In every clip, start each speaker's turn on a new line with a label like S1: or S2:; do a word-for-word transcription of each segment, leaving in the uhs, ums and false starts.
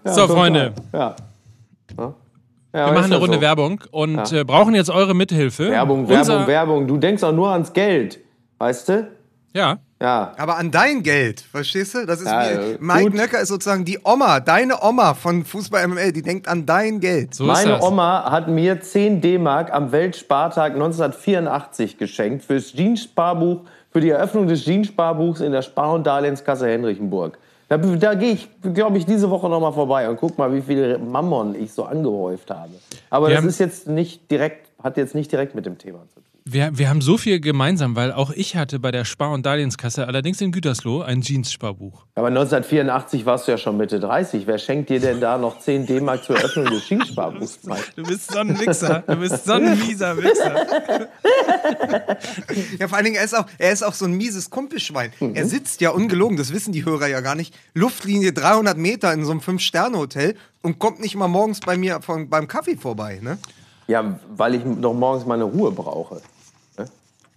S1: Ja,
S2: so, Freunde.
S1: Ja. Ja.
S2: Ja, wir machen eine Runde so. Werbung und ja. äh, brauchen jetzt eure Mithilfe.
S1: Werbung,
S2: Unser
S1: Werbung, Werbung. Du denkst auch nur ans Geld, weißt du?
S2: Ja.
S3: Ja. Aber an dein Geld, verstehst du? Das ist
S1: ja,
S3: wie, Mike gut. Nöcker ist sozusagen die Oma, deine Oma von Fußball M M L, die denkt an dein Geld.
S1: So Meine Oma hat mir zehn D-Mark am Weltspartag neunzehnhundertvierundachtzig geschenkt fürs Jeans-Sparbuch, für die Eröffnung des Jeans-Sparbuchs in der Spar- und Darlehenskasse Henrichenburg. Da, da gehe ich, glaube ich, diese Woche noch mal vorbei und guck mal, wie viele Mammon ich so angehäuft habe. Aber wir das ist jetzt nicht direkt, hat jetzt nicht direkt mit dem Thema zu tun.
S2: Wir, wir haben so viel gemeinsam, weil auch ich hatte bei der Spar- und Darlehenskasse, allerdings in Gütersloh, ein Jeans-Sparbuch.
S1: Aber neunzehnhundertvierundachtzig warst du ja schon Mitte dreißig. Wer schenkt dir denn da noch zehn D-Mark zur Eröffnung des Jeans-Sparbuchs?
S2: Du bist so ein Wichser. Du bist so ein mieser Wichser.
S3: Ja, vor allen Dingen, er ist auch, er ist auch so ein mieses Kumpelschwein. Mhm. Er sitzt ja, ungelogen, das wissen die Hörer ja gar nicht, Luftlinie dreihundert Meter in so einem Fünf-Sterne-Hotel und kommt nicht mal morgens bei mir von, beim Kaffee vorbei, ne?
S1: Ja, weil ich doch morgens meine Ruhe brauche. Ne?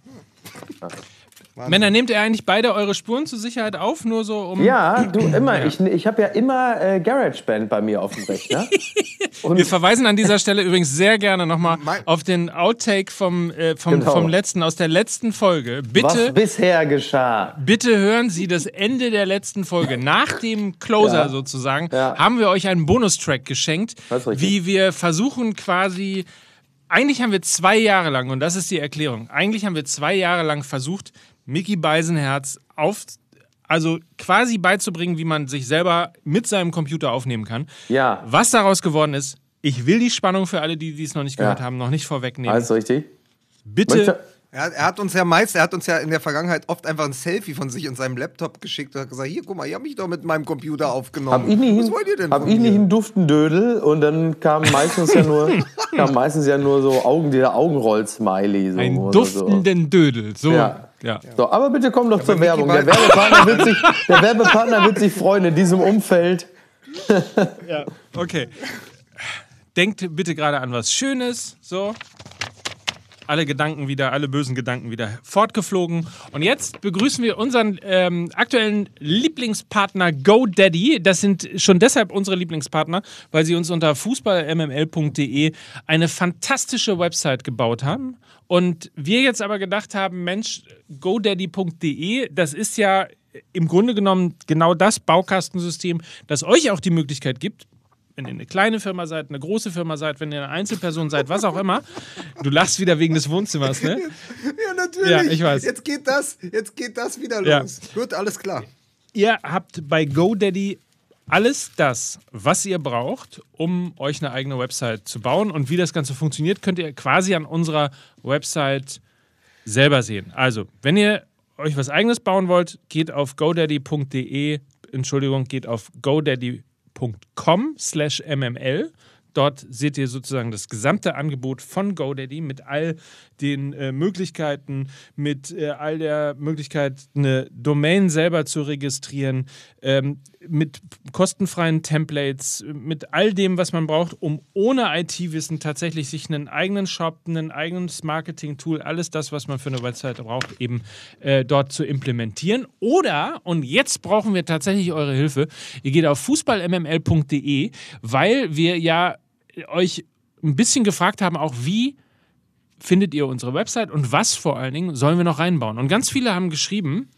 S2: Ja. Männer, nehmt ihr eigentlich beide eure Spuren zur Sicherheit auf? Nur so um.
S1: Ja, du immer. Ja. Ich, ich habe ja immer äh, GarageBand bei mir auf dem Rechner.
S2: Und wir verweisen an dieser Stelle übrigens sehr gerne nochmal auf den Outtake vom, äh, vom, genau. vom letzten, aus der letzten Folge. Bitte,
S1: was bisher geschah.
S2: Bitte hören Sie das Ende der letzten Folge. Nach dem Closer ja. sozusagen ja. haben wir euch einen Bonustrack geschenkt, wie wir versuchen quasi. Eigentlich haben wir zwei Jahre lang, und das ist die Erklärung, eigentlich haben wir zwei Jahre lang versucht, Micky Beisenherz auf, also quasi beizubringen, wie man sich selber mit seinem Computer aufnehmen kann.
S1: Ja.
S2: Was daraus geworden ist, ich will die Spannung für alle, die es noch nicht gehört ja. haben, noch nicht vorwegnehmen.
S1: Alles richtig.
S2: Bitte.
S1: Möchte
S3: Er, er hat uns ja meist, er hat uns ja in der Vergangenheit oft einfach ein Selfie von sich und seinem Laptop geschickt und hat gesagt, hier, guck mal, ich habe mich doch mit meinem Computer aufgenommen.
S1: Hab ich nicht,
S3: Was wollt ihr denn
S1: hab ich nicht einen Duftendödel und dann kam meistens ja nur, kam meistens ja nur so Augen, der Augenroll-Smiley. So,
S2: ein duftenden so. Dödel. So.
S1: Ja.
S2: Ja.
S1: So, aber bitte komm doch ja, zur Werbung. Der Werbepartner, wird sich, der Werbepartner wird sich freuen in diesem Umfeld.
S2: Ja, okay. Denkt bitte gerade an was Schönes, so. Alle Gedanken wieder, alle bösen Gedanken wieder fortgeflogen. Und jetzt begrüßen wir unseren ähm, aktuellen Lieblingspartner GoDaddy. Das sind schon deshalb unsere Lieblingspartner, weil sie uns unter fußball m m l punkt d e eine fantastische Website gebaut haben. Und wir jetzt aber gedacht haben, Mensch, godaddy punkt d e, das ist ja im Grunde genommen genau das Baukastensystem, das euch auch die Möglichkeit gibt, wenn ihr eine kleine Firma seid, eine große Firma seid, wenn ihr eine Einzelperson seid, was auch immer. Du lachst wieder wegen des Wohnzimmers, ne?
S3: Ja, natürlich.
S2: Ja, ich weiß.
S3: Jetzt geht das, jetzt geht das wieder
S2: ja.
S3: los. Gut, alles klar.
S2: Ihr habt bei GoDaddy alles das, was ihr braucht, um euch eine eigene Website zu bauen. Und wie das Ganze funktioniert, könnt ihr quasi an unserer Website selber sehen. Also, wenn ihr euch was Eigenes bauen wollt, geht auf godaddy punkt d e, Entschuldigung, geht auf godaddy punkt com slash m m l. Dort seht ihr sozusagen das gesamte Angebot von GoDaddy mit all den äh, Möglichkeiten, mit äh, all der Möglichkeit, eine Domain selber zu registrieren, ähm, mit kostenfreien Templates, mit all dem, was man braucht, um ohne I T-Wissen tatsächlich sich einen eigenen Shop, ein eigenes Marketing-Tool, alles das, was man für eine Website braucht, eben äh, dort zu implementieren. Oder, und jetzt brauchen wir tatsächlich eure Hilfe, ihr geht auf fußball m m l punkt d e, weil wir ja euch ein bisschen gefragt haben, auch wie findet ihr unsere Website und was vor allen Dingen sollen wir noch reinbauen. Und ganz viele haben geschrieben,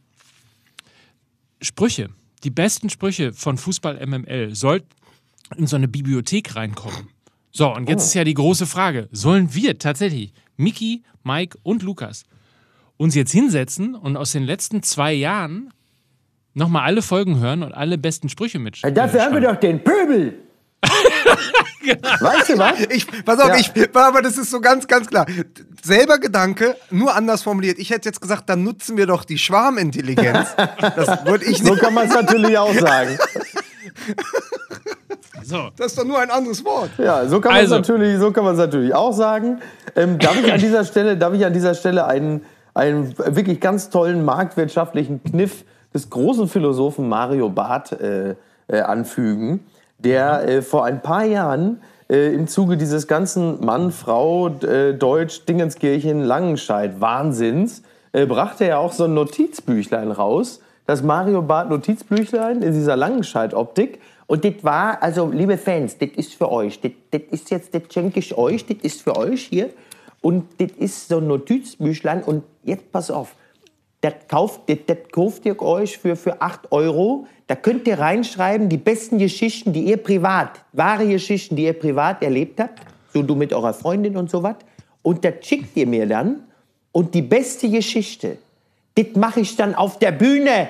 S2: Sprüche, die besten Sprüche von Fußball M M L sollten in so eine Bibliothek reinkommen. So, und jetzt oh. ist ja die große Frage, sollen wir tatsächlich, Micky, Mike und Lukas, uns jetzt hinsetzen und aus den letzten zwei Jahren nochmal alle Folgen hören und alle besten Sprüche mitschreiben?
S1: Dafür haben wir doch den Pöbel!
S2: Genau.
S1: Weißt du was?
S3: Ich, pass auf,
S1: ja.
S3: ich, aber das ist so ganz, ganz klar. Selber Gedanke, nur anders formuliert. Ich hätte jetzt gesagt, dann nutzen wir doch die Schwarmintelligenz. Das würde ich nicht.
S1: So kann man es natürlich auch sagen.
S2: So.
S3: Das ist doch nur ein anderes Wort.
S1: Ja, so kann man es
S2: Also.
S1: natürlich, so kann man es natürlich auch sagen. Ähm, darf ich an dieser Stelle, darf ich an dieser Stelle einen, einen wirklich ganz tollen marktwirtschaftlichen Kniff des großen Philosophen Mario Barth äh, äh, anfügen, der äh, vor ein paar Jahren äh, im Zuge dieses ganzen Mann, Frau, äh, Deutsch, Dingenskirchen, Langenscheid Wahnsinns, äh, brachte er auch so ein Notizbüchlein raus, das Mario Barth Notizbüchlein in dieser Langenscheid-Optik. Und das war, also liebe Fans, das ist für euch. Das, das ist jetzt, das schenke ich euch, das ist für euch hier. Und das ist so ein Notizbüchlein. Und jetzt pass auf, das kauft, das, das kauft ihr euch für, für acht Euro. Da könnt ihr reinschreiben, die besten Geschichten, die ihr privat, wahre Geschichten, die ihr privat erlebt habt. So du mit eurer Freundin und sowas. Und das schickt ihr mir dann. Und die beste Geschichte, das mache ich dann auf der Bühne.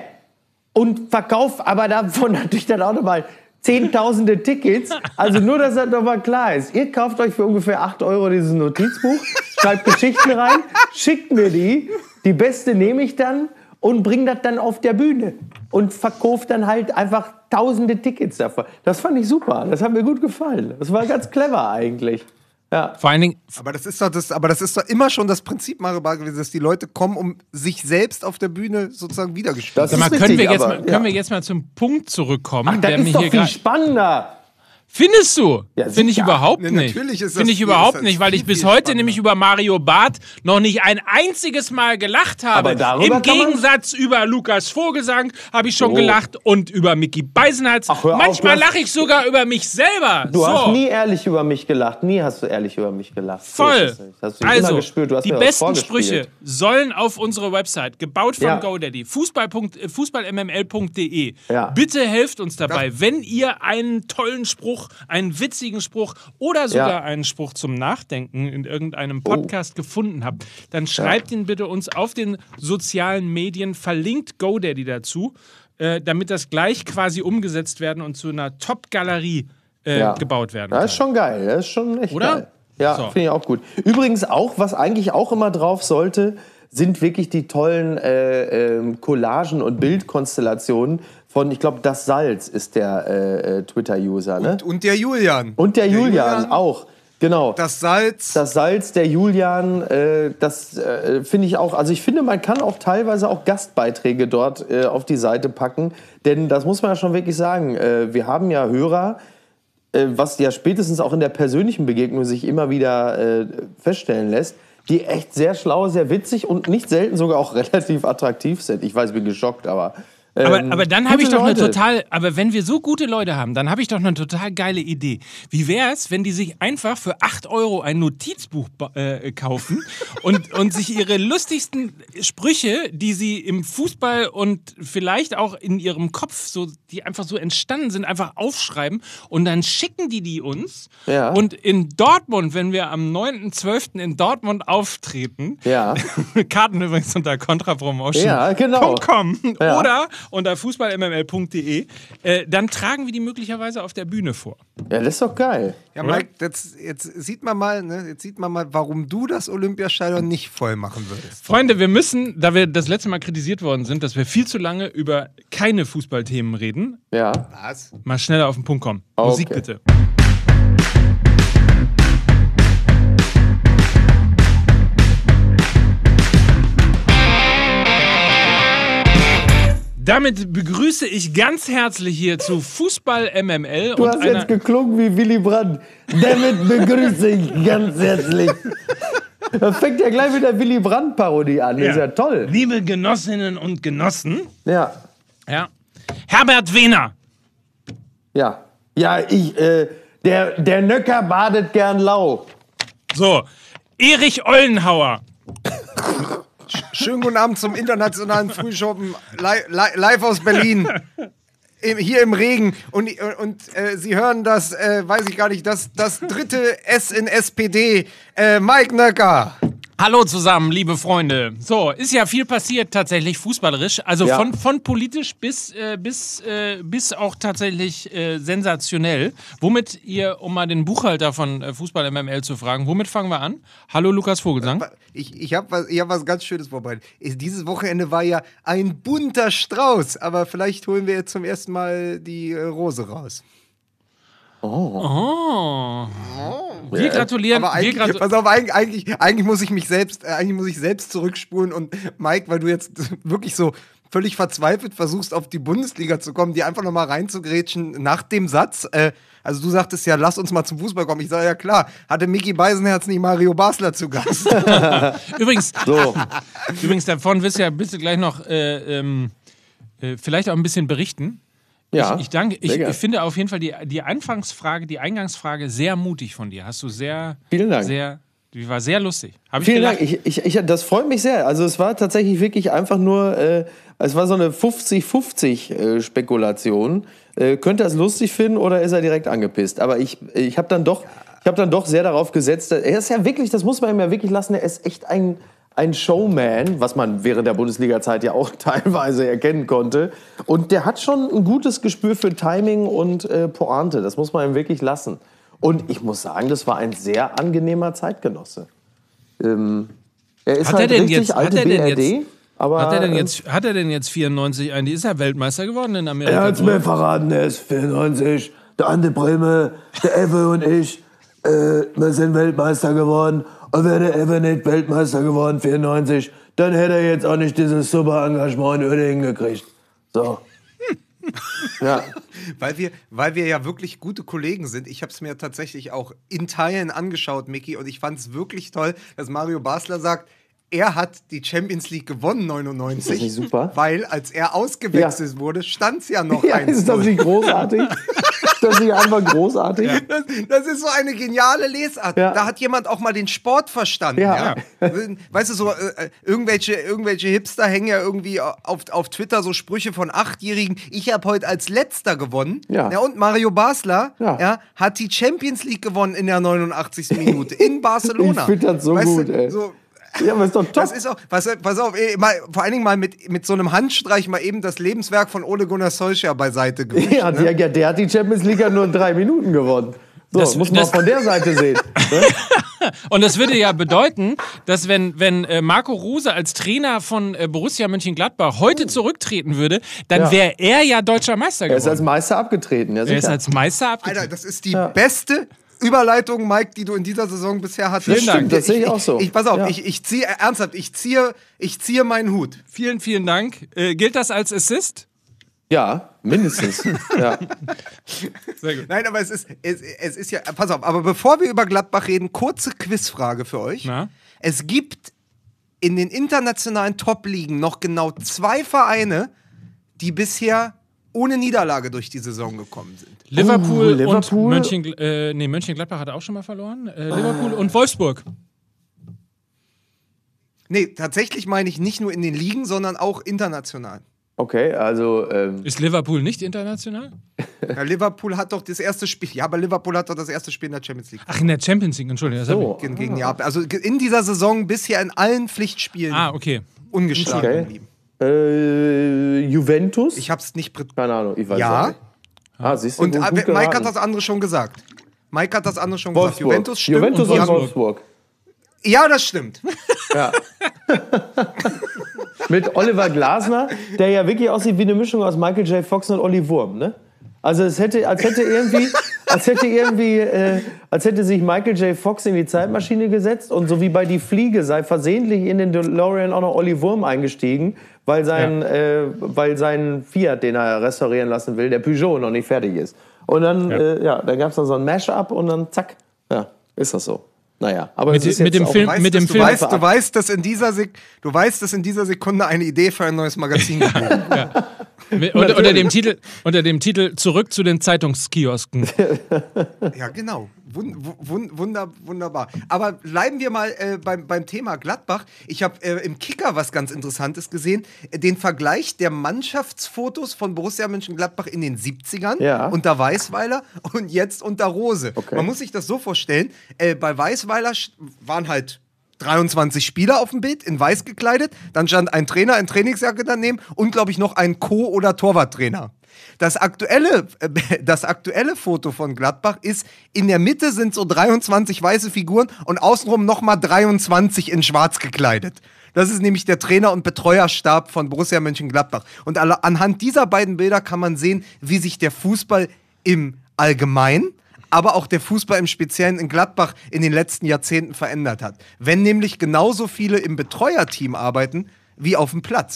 S1: Und verkaufe aber davon natürlich dann auch nochmal zehntausende Tickets. Also nur, dass das nochmal klar ist. Ihr kauft euch für ungefähr acht Euro dieses Notizbuch, schreibt Geschichten rein, schickt mir die. Die beste nehme ich dann und bringe das dann auf der Bühne. Und verkaufe dann halt einfach tausende Tickets davon. Das fand ich super. Das hat mir gut gefallen. Das war ganz clever eigentlich. Ja.
S2: Vor allen Dingen.
S3: Aber das ist doch das, aber das ist doch immer schon das Prinzip Mario Barth gewesen, dass die Leute kommen, um sich selbst auf der Bühne sozusagen wiedergespielt.
S1: Das
S2: Sag mal,
S1: ist
S2: können,
S1: richtig,
S2: wir jetzt
S1: aber,
S2: mal, können
S1: ja.
S2: wir jetzt mal zum Punkt zurückkommen?
S1: Ach, das
S2: der
S1: ist
S2: mir
S1: doch
S2: hier
S1: viel
S2: grad-
S1: spannender.
S2: Findest du?
S1: Ja,
S2: Finde ich
S1: sicher.
S2: überhaupt
S3: Ne,
S2: nicht.
S3: natürlich ist das
S2: Finde ich
S3: viel-
S2: überhaupt
S3: ist das
S2: nicht, weil ich
S3: viel,
S2: bis
S3: viel
S2: heute
S3: spannender.
S2: nämlich über Mario Barth noch nicht ein einziges Mal gelacht habe.
S1: Aber darüber
S2: Im
S1: kann man-
S2: Gegensatz über Lukas Vogelsang habe ich schon
S1: Oh.
S2: gelacht und über Micky Beisenherz.
S1: Ach, hör auf,
S2: Manchmal
S1: du hast-
S2: lache ich sogar über mich selber.
S1: Du
S2: so.
S1: hast nie ehrlich über mich gelacht. Nie hast du ehrlich über mich gelacht. So
S2: Voll.
S1: ist es nicht. Das hast du immer
S2: Also,
S1: gespürt. Du hast
S2: die
S1: mir was
S2: besten
S1: vorgespielt.
S2: Sprüche sollen auf unsere Website, gebaut von
S1: Ja.
S2: GoDaddy, fußball m m l punkt d e.
S1: Ja.
S2: Bitte helft uns dabei, wenn ihr einen tollen Spruch, einen witzigen Spruch oder sogar
S1: Ja.
S2: einen Spruch zum Nachdenken in irgendeinem Podcast gefunden habt, dann schreibt ihn bitte uns auf den sozialen Medien, verlinkt GoDaddy dazu, äh, damit das gleich quasi umgesetzt werden und zu einer Top-Galerie äh,
S1: Ja.
S2: gebaut werden
S1: Das
S2: kann.
S1: ist schon geil. Das ist schon echt
S2: Oder?
S1: geil. Ja,
S2: So.
S1: finde ich auch gut. Übrigens auch, was eigentlich auch immer drauf sollte, sind wirklich die tollen äh, ähm, Collagen und Bildkonstellationen von, ich glaube, das Salz ist der äh, äh, Twitter-User, ne?
S3: Und, und der Julian.
S1: Und der, Julian,
S3: Julian,
S1: auch, genau.
S3: Das Salz.
S1: Das Salz, der Julian, äh, das äh, finde ich auch, also ich finde, man kann auch teilweise auch Gastbeiträge dort äh, auf die Seite packen, denn das muss man ja schon wirklich sagen, äh, wir haben ja Hörer, äh, was ja spätestens auch in der persönlichen Begegnung sich immer wieder äh, feststellen lässt, die echt sehr schlau, sehr witzig und nicht selten sogar auch relativ attraktiv sind. Ich weiß, ich bin geschockt, aber...
S2: Aber,
S1: ähm,
S2: aber dann habe ich
S1: gute
S2: doch eine
S1: Leute.
S2: total, aber wenn wir so gute Leute haben, dann habe ich doch eine total geile Idee. Wie wäre es, wenn die sich einfach für acht Euro ein Notizbuch äh, kaufen und, und sich ihre lustigsten Sprüche, die sie im Fußball und vielleicht auch in ihrem Kopf, so, die einfach so entstanden sind, einfach aufschreiben und dann schicken die die uns.
S1: Ja.
S2: Und in Dortmund, wenn wir am neunten zwölften in Dortmund auftreten,
S1: Ja.
S2: Karten übrigens unter contrapromotion
S1: Ja, genau.
S2: Punkt com
S1: Ja.
S2: oder unter fußball m m l punkt d e, äh, dann tragen wir die möglicherweise auf der Bühne vor.
S1: Ja, das ist doch geil.
S3: Ja, Mike, jetzt, jetzt sieht man mal, ne, jetzt sieht man mal, warum du das Olympiastadion nicht voll machen würdest.
S2: Freunde, wir müssen, da wir das letzte Mal kritisiert worden sind, dass wir viel zu lange über keine Fußballthemen reden,
S1: Ja.
S3: Was?
S2: mal schneller auf den Punkt kommen.
S1: Okay.
S2: Musik bitte. Damit begrüße ich ganz herzlich hier zu Fußball M M L.
S1: Du
S2: und
S1: hast
S2: einer,
S1: jetzt geklungen wie Willy Brandt. Damit begrüße ich ganz herzlich. Da fängt ja gleich mit der Willy Brandt-Parodie an. Das ist ja toll.
S2: Liebe Genossinnen und Genossen,
S1: Ja,
S2: ja, Herbert Wehner.
S1: ja. Ja, ich, äh, der, der Nöcker badet gern lau.
S2: So, Erich Ollenhauer.
S3: Schönen guten Abend zum internationalen Frühschoppen li li live aus Berlin. Im, hier im Regen. Und, und äh, Sie hören das, äh, weiß ich gar nicht, das, das dritte S in S P D. Äh, Mike Nöcker.
S2: Hallo zusammen, liebe Freunde. So, ist ja viel passiert tatsächlich fußballerisch. Also
S1: Ja.
S2: von, von politisch bis, äh, bis, äh, bis auch tatsächlich äh, sensationell. Womit ihr, um mal den Buchhalter von äh, Fußball M M L zu fragen, womit fangen wir an? Hallo Lukas Vogelsang.
S3: Ich, ich habe was, ich hab was ganz Schönes vorbereitet. Dieses Wochenende war ja ein bunter Strauß, aber vielleicht holen wir jetzt zum ersten Mal die äh, Rose raus.
S2: Oh. Wir gratulieren.
S3: Aber
S2: wir
S3: eigentlich,
S2: gratu
S3: pass auf, eigentlich, eigentlich, eigentlich muss ich mich selbst, äh, eigentlich muss ich selbst zurückspulen und Mike, weil du jetzt wirklich so völlig verzweifelt versuchst, auf die Bundesliga zu kommen, die einfach nochmal reinzugrätschen nach dem Satz. Äh, also du sagtest ja, lass uns mal zum Fußball kommen. Ich sage ja klar, hatte Micky Beisenherz nicht Mario Basler zu Gast.
S2: Übrigens,
S1: So.
S2: übrigens, davon wirst du ja bitte gleich noch äh, ähm, äh, vielleicht auch ein bisschen berichten.
S1: Ja,
S2: ich, ich danke. Ich,
S1: sehr gern.
S2: ich finde auf jeden Fall die, die Anfangsfrage, die Eingangsfrage sehr mutig von dir. Hast du sehr,
S1: Vielen Dank.
S2: sehr, die war sehr lustig. Hab ich
S1: Vielen
S2: gelacht.
S1: Dank. Ich, ich, ich, das freut mich sehr. Also es war tatsächlich wirklich einfach nur, äh, es war so eine fünfzig fünfzig äh, Spekulation. Äh, könnte er es lustig finden oder ist er direkt angepisst? Aber ich, ich habe dann doch, ich habe dann doch sehr darauf gesetzt. Er ist ja wirklich, das muss man ihm ja wirklich lassen. Er ist echt ein ein Showman, was man während der Bundesliga-Zeit ja auch teilweise erkennen konnte. Und der hat schon ein gutes Gespür für Timing und äh, Pointe. Das muss man ihm wirklich lassen. Und ich muss sagen, das war ein sehr angenehmer Zeitgenosse. Ähm, er ist
S2: Hat er
S1: halt
S2: denn
S1: richtig
S2: jetzt- hat
S1: alte
S2: er denn
S1: B R D.
S2: jetzt-
S1: Aber,
S2: Hat er denn
S1: äh,
S2: jetzt, hat er denn jetzt vierundneunzig eigentlich? Ist er Weltmeister geworden in Amerika?
S1: Er hat's mir verraten, er ist vierundneunzig. Der Ante Breme, der Ewe und ich, äh, wir sind Weltmeister geworden. Und wäre der Ewe nicht Weltmeister geworden, vierundneunzig, dann hätte er jetzt auch nicht dieses super Engagement in Uerdingen gekriegt. So. Ja.
S3: Weil wir, weil wir ja wirklich gute Kollegen sind. Ich habe es mir tatsächlich auch in Teilen angeschaut, Micky, und ich fand es wirklich toll, dass Mario Basler sagt, er hat die Champions League gewonnen, neunundneunzig.
S1: Ist das nicht super?
S3: Weil, als er ausgewechselt
S1: Ja.
S3: wurde, stand es ja noch
S1: Ja,
S3: eins
S1: ist das nicht großartig? Ist das nicht einfach großartig?
S3: Das, das ist so eine geniale Lesart.
S1: Ja.
S3: Da hat jemand auch mal den Sport verstanden.
S1: Ja.
S3: Ja. Weißt du, so äh, irgendwelche, irgendwelche Hipster hängen ja irgendwie auf, auf Twitter so Sprüche von Achtjährigen. Ich habe heute als Letzter gewonnen.
S1: Ja.
S3: und Mario Basler
S1: Ja.
S3: Ja, hat die Champions League gewonnen in der neunundachtzigsten Minute in Barcelona.
S1: Ich find das so
S3: Weißt
S1: gut,
S3: du,
S1: ey.
S3: So,
S1: Ja, aber ist doch top.
S3: das ist auch, pass, pass auf, ey, mal, vor allen Dingen mal mit, mit so einem Handstreich mal eben das Lebenswerk von Ole Gunnar Solskjaer beiseite gewischt.
S1: Ja,
S3: ne?
S1: der, der hat die Champions League ja nur in drei Minuten gewonnen. So,
S2: Das-
S1: muss man
S2: das-
S1: auch von der Seite sehen. Ne?
S2: Und das würde ja bedeuten, dass wenn, wenn äh, Marco Rose als Trainer von äh, Borussia Mönchengladbach heute zurücktreten würde, dann
S1: Ja.
S2: wäre er ja deutscher Meister
S1: Er ist als
S2: geworden.
S1: Meister abgetreten. Ja,
S2: Er ist
S1: sicher.
S2: als Meister abgetreten.
S3: Alter, das ist die beste Überleitung, Mike, die du in dieser Saison bisher hattest.
S1: Das stimmt, das sehe ich auch so.
S3: Ich, pass auf,
S1: Ja.
S3: ich, ich ziehe, ernsthaft, ich ziehe, ich ziehe meinen Hut.
S2: Vielen, vielen Dank. Äh, gilt das als Assist?
S1: Ja, mindestens. Ja.
S2: Sehr gut.
S3: Nein, aber es ist, es, es ist ja, pass auf, aber bevor wir über Gladbach reden, kurze Quizfrage für euch.
S2: Na?
S3: Es gibt in den internationalen Top-Ligen noch genau zwei Vereine, die bisher ohne Niederlage durch die Saison gekommen sind.
S2: Liverpool,
S1: Oh, Liverpool.
S2: und Mönchen, äh, nee, Mönchengladbach hat auch schon mal verloren. Äh, Liverpool und Wolfsburg.
S3: Nee, tatsächlich meine ich nicht nur in den Ligen, sondern auch international.
S1: Okay, also ähm,
S2: Ist Liverpool nicht international?
S3: Ja, Liverpool hat doch das erste Spiel. Ja, aber Liverpool hat doch das erste Spiel in der Champions League.
S2: Ach, in der Champions League, Entschuldigung. Das
S1: so.
S2: hab
S3: Gegen, gegen Neapel. Also in dieser Saison bisher in allen Pflichtspielen
S2: ich, ah, okay.
S3: ungeschlagen
S1: Okay.
S3: geblieben.
S1: äh, Juventus?
S3: Ich hab's nicht. pr-
S1: Keine Ahnung, ich weiß
S3: Ja.
S1: es nicht. Ah, siehst du,
S3: Und
S1: gut,
S3: äh,
S1: gut
S3: Mike hat
S1: geraten.
S3: das andere schon gesagt. Mike hat das andere schon gesagt.
S1: Wolfsburg.
S3: Juventus stimmt.
S1: Juventus
S3: und
S1: und
S3: Wolfsburg.
S1: Wolfsburg.
S3: Ja, das stimmt.
S1: Ja. Mit Oliver Glasner, der ja wirklich aussieht wie eine Mischung aus Michael J. Fox und Olli Wurm, ne? Also es hätte, als hätte irgendwie, als hätte irgendwie, äh, als hätte sich Michael J. Fox in die Zeitmaschine gesetzt und so wie bei Die Fliege sei versehentlich in den DeLorean auch noch Olli Wurm eingestiegen, weil sein, äh, weil sein Fiat, den er restaurieren lassen will, der Peugeot noch nicht fertig ist. Und dann,
S2: Ja.
S1: ja, äh, ja dann gab es dann so ein Mash-up und dann zack, ja, ist das so. Naja, aber
S2: Mit
S1: es ist
S2: dem- mit
S1: jetzt
S2: dem
S1: auch-
S2: Film-
S3: Weißt,
S2: mit
S3: dass
S2: dem
S3: du,
S2: Film-
S3: weißt, du, weißt, dass in dieser Sek du weißt, dass in dieser Sekunde eine Idee für ein neues Magazin gibt.
S2: Mit, unter, unter, dem Titel, unter dem Titel Zurück zu den Zeitungskiosken.
S3: Ja, genau. Wun wun wunder wunderbar. Aber bleiben wir mal äh, beim, beim Thema Gladbach. Ich habe äh, im Kicker was ganz Interessantes gesehen. Äh, den Vergleich der Mannschaftsfotos von Borussia Mönchengladbach in den siebzigern
S1: Ja.
S3: unter Weißweiler und jetzt unter Rose.
S1: Okay.
S3: Man muss sich das so vorstellen. Äh, bei Weißweiler st- waren halt dreiundzwanzig Spieler auf dem Bild, in weiß gekleidet. Dann stand ein Trainer in Trainingsjacke daneben und, glaube ich, noch ein Co- oder Torwarttrainer. Das aktuelle, äh, das aktuelle Foto von Gladbach ist, in der Mitte sind so dreiundzwanzig weiße Figuren und außenrum nochmal dreiundzwanzig in schwarz gekleidet. Das ist nämlich der Trainer- und Betreuerstab von Borussia Mönchengladbach. Und alle, anhand dieser beiden Bilder kann man sehen, wie sich der Fußball im Allgemeinen, aber auch der Fußball im Speziellen in Gladbach in den letzten Jahrzehnten verändert hat. Wenn nämlich genauso viele im Betreuerteam arbeiten wie auf dem Platz.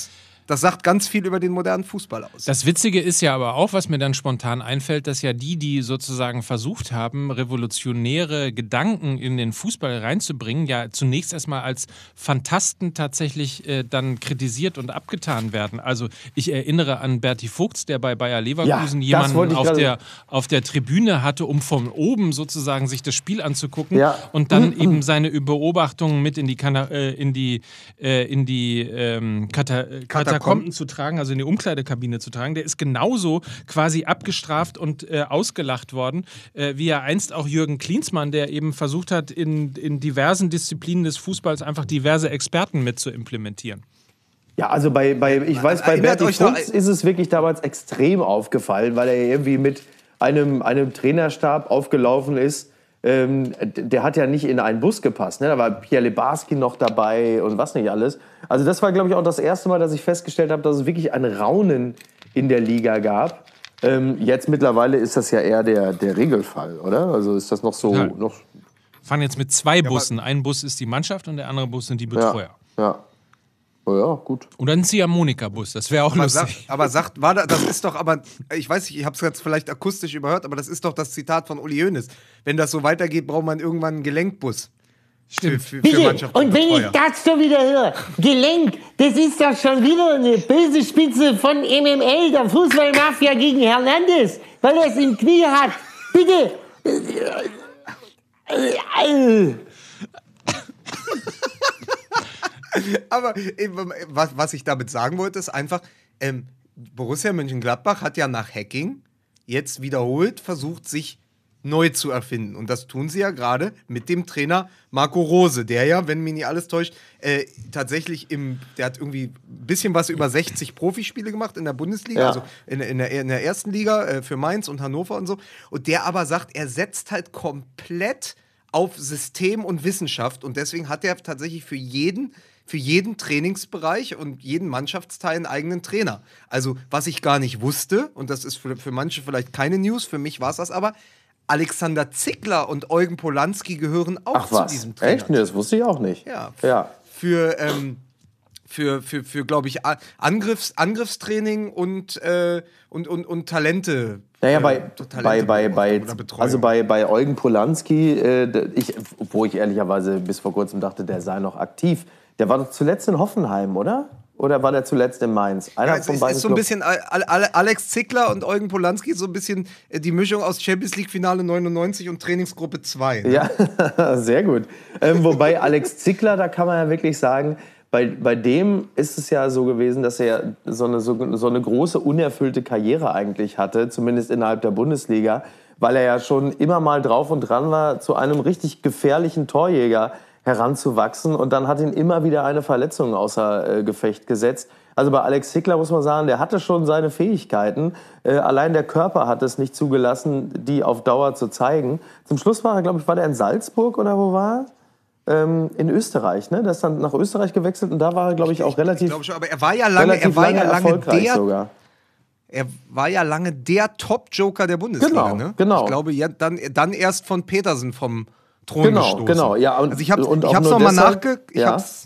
S3: das sagt ganz viel über den modernen Fußball aus.
S2: Das Witzige ist ja aber auch, was mir dann spontan einfällt, dass ja die, die sozusagen versucht haben, revolutionäre Gedanken in den Fußball reinzubringen, ja zunächst erstmal als Fantasten tatsächlich äh, dann kritisiert und abgetan werden. Also ich erinnere an Berti Vogts, der bei Bayer Leverkusen
S1: Ja,
S2: jemanden auf der, auf der Tribüne hatte, um von oben sozusagen sich das Spiel anzugucken
S1: Ja.
S2: und dann mhm. eben seine Beobachtungen mit in die, Kana äh, in die, äh, in die ähm, Kata Katakomben zu tragen, also in die Umkleidekabine zu tragen. Der ist genauso quasi abgestraft und äh, ausgelacht worden, äh, wie ja einst auch Jürgen Klinsmann, der eben versucht hat, in, in diversen Disziplinen des Fußballs einfach diverse Experten mit zu implementieren.
S1: Ja, also bei, bei ich weiß, bei
S3: Erinnert
S1: Berti
S3: euch noch-
S1: Vogts ist es wirklich damals extrem aufgefallen, weil er irgendwie mit einem, einem Trainerstab aufgelaufen ist. Ähm, der hat ja nicht in einen Bus gepasst. Ne? Da war Pierre Lebarski noch dabei und was nicht alles. Also das war, glaube ich, auch das erste Mal, dass ich festgestellt habe, dass es wirklich ein Raunen in der Liga gab. Ähm, jetzt mittlerweile ist das ja eher der, der Regelfall, oder? Also ist das noch so...
S2: Ja.
S1: Noch,
S2: Fahren jetzt mit zwei Bussen. Ein Bus ist die Mannschaft und der andere Bus sind die
S1: ja,
S2: Betreuer.
S1: ja. Oh ja, gut.
S2: Oder ein Ziehharmonika-Bus, das wäre auch
S3: Aber,
S2: lustig.
S3: sag, aber sagt, war da, das ist doch, aber ich weiß nicht, ich habe es jetzt vielleicht akustisch überhört, aber das ist doch das Zitat von Uli Hoeneß. Wenn das so weitergeht, braucht man irgendwann einen Gelenkbus.
S2: Stimmt.
S3: Für, für, für
S4: Bitte,
S3: Mannschaft
S4: und wenn ich
S3: Betreuer.
S4: das so wieder höre, Gelenk, das ist doch schon wieder eine böse Spitze von M M L, der Fußballmafia gegen Hernandez, weil er es im Knie hat. Bitte.
S3: Aber eben, was, was ich damit sagen wollte, ist einfach, ähm, Borussia Mönchengladbach hat ja nach Hacking jetzt wiederholt versucht, sich neu zu erfinden. Und das tun sie ja gerade mit dem Trainer Marco Rose, der ja, wenn mich nicht alles täuscht, äh, tatsächlich im, der hat irgendwie ein bisschen was über sechzig Profispiele gemacht in der Bundesliga,
S1: Ja.
S3: also in, in, der, in der ersten Liga äh, für Mainz und Hannover und so. Und der aber sagt, er setzt halt komplett auf System und Wissenschaft. Und deswegen hat er tatsächlich für jeden für jeden Trainingsbereich und jeden Mannschaftsteil einen eigenen Trainer. Also, was ich gar nicht wusste, und das ist für, für manche vielleicht keine News, für mich war es das aber, Alexander Zickler und Eugen Polanski gehören auch
S1: Ach
S3: zu
S1: was,
S3: diesem Trainer.
S1: echt? Nee, das wusste ich auch nicht.
S3: Ja,
S1: Ja.
S3: für, ähm, für, für, für glaube ich, A- Angriffs, Angriffstraining und, äh, und, und, und Talente.
S1: Naja,
S3: äh,
S1: bei,
S3: Talente
S1: bei, bei, bei,
S3: oder Betreuung.
S1: also bei, bei Eugen Polanski, äh, ich, wo ich ehrlicherweise bis vor kurzem dachte, der sei noch aktiv. Der war doch zuletzt in Hoffenheim, oder? Oder war der zuletzt in Mainz? Einer
S3: Ja, es
S1: von
S3: ist,
S1: beiden
S3: ist so ein
S1: Clubs.
S3: bisschen Al- Al- Alex Zickler und Eugen Polanski, so ein bisschen äh, die Mischung aus Champions League Finale neunundneunzig und Trainingsgruppe zwei. Ne?
S1: Ja, sehr gut. Ähm, wobei Alex Zickler, da kann man ja wirklich sagen, bei, bei dem ist es ja so gewesen, dass er so eine, so, so eine große unerfüllte Karriere eigentlich hatte, zumindest innerhalb der Bundesliga, weil er ja schon immer mal drauf und dran war, zu einem richtig gefährlichen Torjäger heranzuwachsen, und dann hat ihn immer wieder eine Verletzung außer äh, Gefecht gesetzt. Also bei Alex Zickler muss man sagen, der hatte schon seine Fähigkeiten, äh, allein der Körper hat es nicht zugelassen, die auf Dauer zu zeigen. Zum Schluss war er, glaube ich, war der in Salzburg oder wo war er? Ähm, in Österreich, ne? Der ist dann nach Österreich gewechselt und da war er, glaube ich, auch relativ,
S3: Ich glaube schon, aber er war ja lange,
S1: relativ
S3: er war
S1: lange
S3: ja lange
S1: erfolgreich
S3: der,
S1: sogar.
S3: er war ja lange der Top-Joker der Bundesliga.
S1: Genau,
S3: ne?
S1: genau.
S3: Ich glaube, ja, dann, dann erst von Petersen vom Thron
S1: Genau,
S3: gestoßen.
S1: genau, ja, und-
S3: also ich habe
S1: und
S3: ich
S1: auch
S3: hab's
S1: nur
S3: nochmal
S1: deshalb-
S3: nachgeguckt. Ich
S1: ja.
S3: hab's,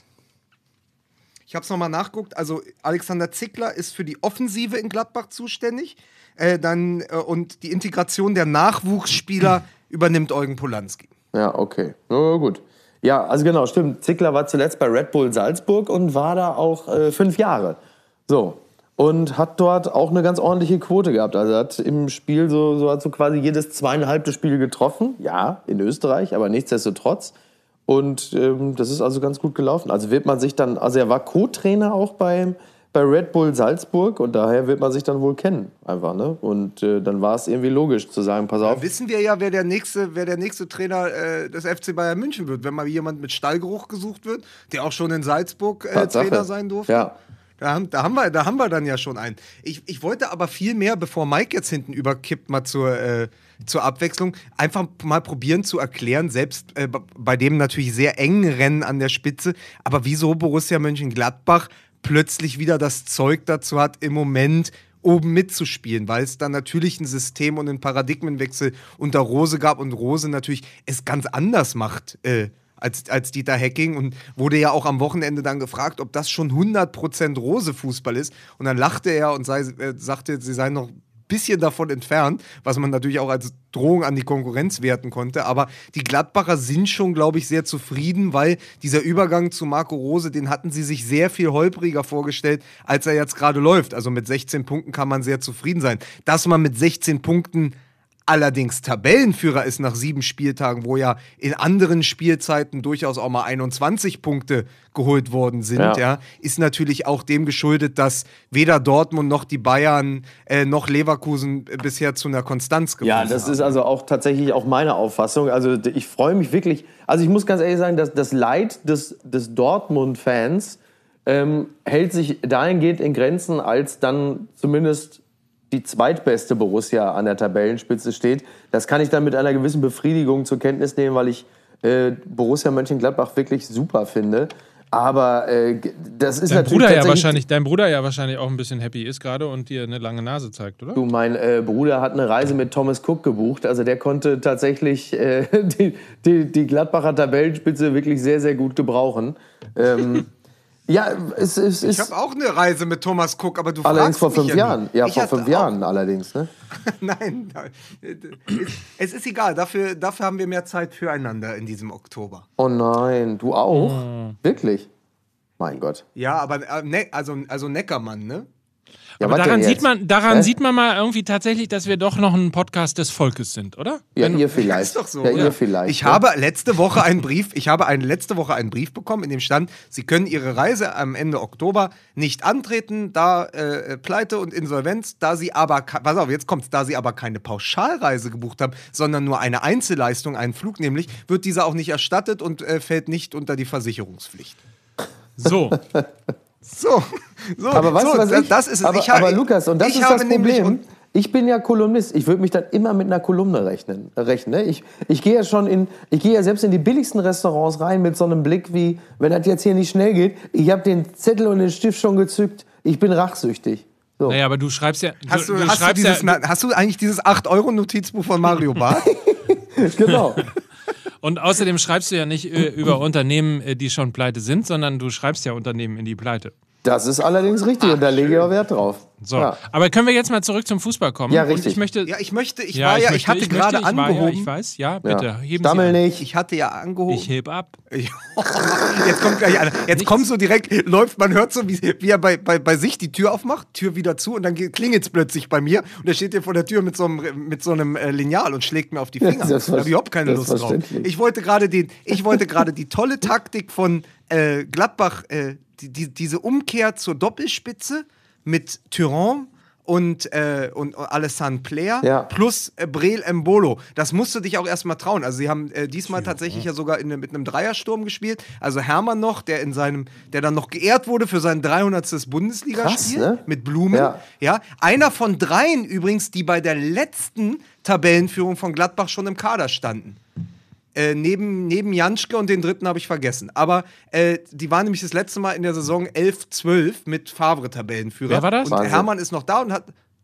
S3: ich hab's nochmal nachgeguckt. Also Alexander Zickler ist für die Offensive in Gladbach zuständig. Äh, dann, äh, und die Integration der Nachwuchsspieler übernimmt Eugen Polanski.
S1: Ja, okay. Na gut. Ja, also genau, stimmt. Zickler war zuletzt bei Red Bull Salzburg und war da auch äh, fünf Jahre. So. Und hat dort auch eine ganz ordentliche Quote gehabt. Also er hat im Spiel so, so hat so quasi jedes zweieinhalbte Spiel getroffen. Ja, in Österreich, aber nichtsdestotrotz. Und ähm, das ist also ganz gut gelaufen. Also wird man sich dann, also er war Co-Trainer auch beim, bei Red Bull Salzburg und daher wird man sich dann wohl kennen, einfach, ne? Und äh, dann war es irgendwie logisch zu sagen, pass auf.
S3: Dann wissen wir ja, wer der nächste, wer der nächste Trainer äh, des F C Bayern München wird, wenn mal jemand mit Stallgeruch gesucht wird, der auch schon in Salzburg äh,
S1: Tatsache.
S3: Trainer sein durfte.
S1: Ja.
S3: Da haben, da, haben wir, da haben wir dann ja schon einen. Ich, ich wollte aber viel mehr, bevor Mike jetzt hinten überkippt, mal zur, äh, zur Abwechslung, einfach mal probieren zu erklären, selbst äh, bei dem natürlich sehr engen Rennen an der Spitze, aber wieso Borussia Mönchengladbach plötzlich wieder das Zeug dazu hat, im Moment oben mitzuspielen, weil es dann natürlich ein System und einen Paradigmenwechsel unter Rose gab und Rose natürlich es ganz anders macht äh, als, als Dieter Hecking und wurde ja auch am Wochenende dann gefragt, ob das schon hundert Prozent Rose-Fußball ist. Und dann lachte er und sei, äh, sagte, sie seien noch ein bisschen davon entfernt, was man natürlich auch als Drohung an die Konkurrenz werten konnte. Aber die Gladbacher sind schon, glaube ich, sehr zufrieden, weil dieser Übergang zu Marco Rose, den hatten sie sich sehr viel holpriger vorgestellt, als er jetzt gerade läuft. Also mit sechzehn Punkten kann man sehr zufrieden sein. Dass man mit sechzehn Punkten allerdings Tabellenführer ist nach sieben Spieltagen, wo ja in anderen Spielzeiten durchaus auch mal einundzwanzig Punkte geholt worden sind, ja. Ja, ist natürlich auch dem geschuldet, dass weder Dortmund noch die Bayern äh, noch Leverkusen bisher zu einer Konstanz gefunden haben.
S1: Ja, das ist also auch tatsächlich auch meine Auffassung. Also ich freue mich wirklich, also ich muss ganz ehrlich sagen, dass das Leid des, des Dortmund-Fans ähm, hält sich dahingehend in Grenzen, als dann zumindest die zweitbeste Borussia an der Tabellenspitze steht. Das kann ich dann mit einer gewissen Befriedigung zur Kenntnis nehmen, weil ich äh, Borussia Mönchengladbach wirklich super finde. Aber äh, das ist
S2: dein
S1: natürlich
S2: Bruder
S1: tatsächlich...
S2: Ja wahrscheinlich, dein Bruder ja wahrscheinlich auch ein bisschen happy ist gerade und dir eine lange Nase zeigt, oder?
S1: Du, mein äh, Bruder hat eine Reise mit Thomas Cook gebucht. Also der konnte tatsächlich äh, die, die, die Gladbacher Tabellenspitze wirklich sehr, sehr gut gebrauchen. Ähm, Ja, es, es ist.
S3: Ich habe auch eine Reise mit Thomas Cook, aber du
S1: allerdings
S3: fragst
S1: vor fünf
S3: mich ja
S1: Jahren.
S3: nicht.
S1: Ja,
S3: ich
S1: vor fünf Jahren allerdings, ne?
S3: Nein, es ist egal. Dafür, dafür haben wir mehr Zeit füreinander in diesem Oktober.
S1: Oh nein, du auch? Oh. Wirklich? Mein Gott.
S3: Ja, aber äh, ne, also, also Neckermann, ne?
S1: Ja,
S2: aber daran, sieht man, daran sieht man mal irgendwie tatsächlich, dass wir doch noch ein Podcast des Volkes sind, oder?
S1: Ja,
S2: Wenn,
S1: ihr vielleicht.
S3: Ist doch so,
S1: ja,
S3: oder?
S1: ihr vielleicht.
S3: Ich
S1: ja.
S3: habe letzte Woche einen Brief, ich habe eine, letzte Woche einen Brief bekommen, in dem stand, Sie können Ihre Reise am Ende Oktober nicht antreten, da äh, Pleite und Insolvenz, da Sie aber, pass auf, jetzt kommt's, da Sie aber keine Pauschalreise gebucht haben, sondern nur eine Einzelleistung, einen Flug nämlich, wird dieser auch nicht erstattet und äh, fällt nicht unter die Versicherungspflicht.
S2: So.
S3: So, so,
S1: aber weißt
S3: so,
S1: du, was ich,
S3: das ist es.
S1: Aber,
S3: ich habe,
S1: aber Lukas, und das
S3: ich
S1: ist
S3: habe
S1: das Problem.
S3: Und
S1: ich bin ja Kolumnist. Ich würde mich dann immer mit einer Kolumne rechnen. rechnen. Ich, ich gehe ja schon in, ich gehe ja selbst in die billigsten Restaurants rein mit so einem Blick wie, wenn das jetzt hier nicht schnell geht, ich habe den Zettel und den Stift schon gezückt, ich bin rachsüchtig. So.
S2: Naja, aber du schreibst ja. Du,
S3: hast, du,
S2: du
S3: hast,
S2: schreibst
S3: du dieses,
S2: ja,
S3: hast du eigentlich dieses acht Euro Notizbuch von Mario Barth?
S1: Genau.
S2: Und außerdem schreibst du ja nicht äh, über Unternehmen, äh, die schon pleite sind, sondern du schreibst ja Unternehmen in die Pleite.
S1: Das ist allerdings richtig. Ach, und da lege ich auch Wert drauf.
S2: So,
S1: ja.
S2: aber können wir jetzt mal zurück zum Fußball kommen?
S1: Ja, richtig.
S2: Und ich möchte,
S3: ja, ich möchte, ich
S2: ja,
S3: war
S2: ich
S3: ja,
S2: möchte,
S3: ich hatte
S2: ich
S3: gerade
S2: möchte, ich war
S3: angehoben.
S2: Ja, ich weiß, ja, bitte,
S1: ja.
S2: heben
S1: Stammel
S2: Sie an.
S1: nicht.
S3: Ich hatte ja angehoben.
S2: Ich heb ab.
S3: Jetzt kommt gleich einer. Jetzt
S2: Nichts.
S3: kommt so direkt, läuft, man hört so, wie, wie er bei, bei, bei sich die Tür aufmacht, Tür wieder zu und dann klingelt es plötzlich bei mir und er steht hier vor der Tür mit so einem, mit so einem äh, Lineal und schlägt mir auf die Finger. Da habe ich überhaupt keine Lust drauf. Ich wollte gerade den, ich wollte gerade die tolle Taktik von äh, Gladbach, äh, die, die, diese Umkehr zur Doppelspitze mit Thuram und, äh, und Alassane Player
S1: ja.
S3: plus äh, Breel Embolo. Das musst du dich auch erstmal trauen. Also sie haben äh, diesmal tatsächlich ja sogar in, mit einem Dreiersturm gespielt. Also Hermann noch, der in seinem, der dann noch geehrt wurde für sein dreihundertstes Bundesligaspiel
S1: ne?
S3: mit Blumen.
S1: Ja.
S3: Ja. Einer von dreien übrigens, die bei der letzten Tabellenführung von Gladbach schon im Kader standen. Äh, neben, neben Janschke und den dritten habe ich vergessen. Aber äh, die waren nämlich das letzte Mal in der Saison elf zwölf mit Favre-Tabellenführer.
S2: Wer war das?
S3: Und
S1: Wahnsinn.
S3: Hermann ist noch da und hat,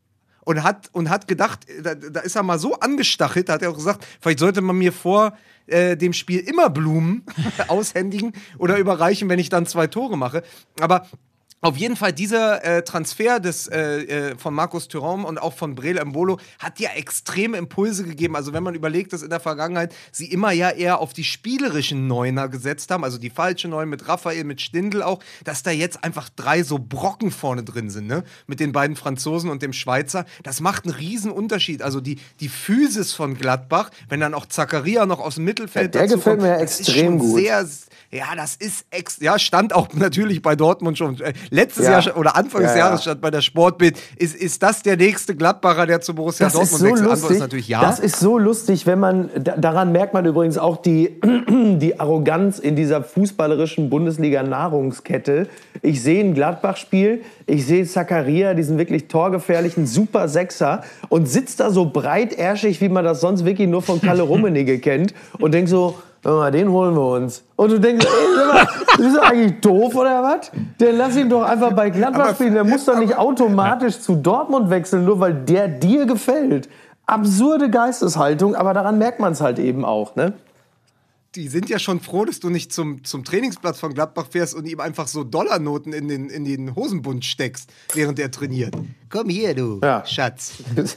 S3: und hat, und hat gedacht, da, da ist er mal so angestachelt, da hat er auch gesagt, vielleicht sollte man mir vor äh, dem Spiel immer Blumen aushändigen oder überreichen, wenn ich dann zwei Tore mache. Aber auf jeden Fall, dieser äh, Transfer des, äh, von Markus Thuram und auch von Breel Embolo hat ja extreme Impulse gegeben. Also wenn man überlegt, dass in der Vergangenheit sie immer ja eher auf die spielerischen Neuner gesetzt haben, also die falsche Neun mit Raphael, mit Stindl auch, dass da jetzt einfach drei so Brocken vorne drin sind, ne? Mit den beiden Franzosen und dem Schweizer. Das macht einen riesen Unterschied. Also die, die Physis von Gladbach, wenn dann auch Zakaria noch aus dem Mittelfeld
S1: ja, der
S3: dazu
S1: gefällt
S3: kommt,
S1: mir ja
S3: das ist
S1: extrem
S3: schon
S1: gut.
S3: Sehr, ja, das ist ex ja, stand auch natürlich bei Dortmund schon. Äh, letztes
S1: Ja.
S3: Jahr oder Anfang des
S1: Ja, ja.
S3: Jahres stand bei der Sportbild, ist, ist das der nächste Gladbacher, der zu Borussia
S1: Das ist
S3: Dortmund
S1: so
S3: wechselt? Antwort
S1: lustig.
S3: ist natürlich ja.
S1: Das ist so lustig, wenn man, da, daran merkt man übrigens auch die, die Arroganz in dieser fußballerischen Bundesliga-Nahrungskette. Ich sehe ein Gladbach-Spiel, ich sehe Zakaria, diesen wirklich torgefährlichen Super Sechser und sitzt da so breitärschig, wie man das sonst wirklich nur von Kalle Rummenigge kennt und denkt so, hör mal, den holen wir uns. Und du denkst, ey, sag mal, bist du eigentlich doof oder was? Dann lass ihn doch einfach bei Gladbach
S3: Aber-
S1: spielen. Der muss doch nicht automatisch zu Dortmund wechseln, nur weil der dir gefällt. Absurde Geisteshaltung, aber daran merkt man es halt eben auch, ne?
S3: die sind ja schon froh, dass du nicht zum, zum Trainingsplatz von Gladbach fährst und ihm einfach so Dollarnoten in den, in den Hosenbund steckst, während er trainiert. Komm hier, du
S1: Ja.
S3: Schatz.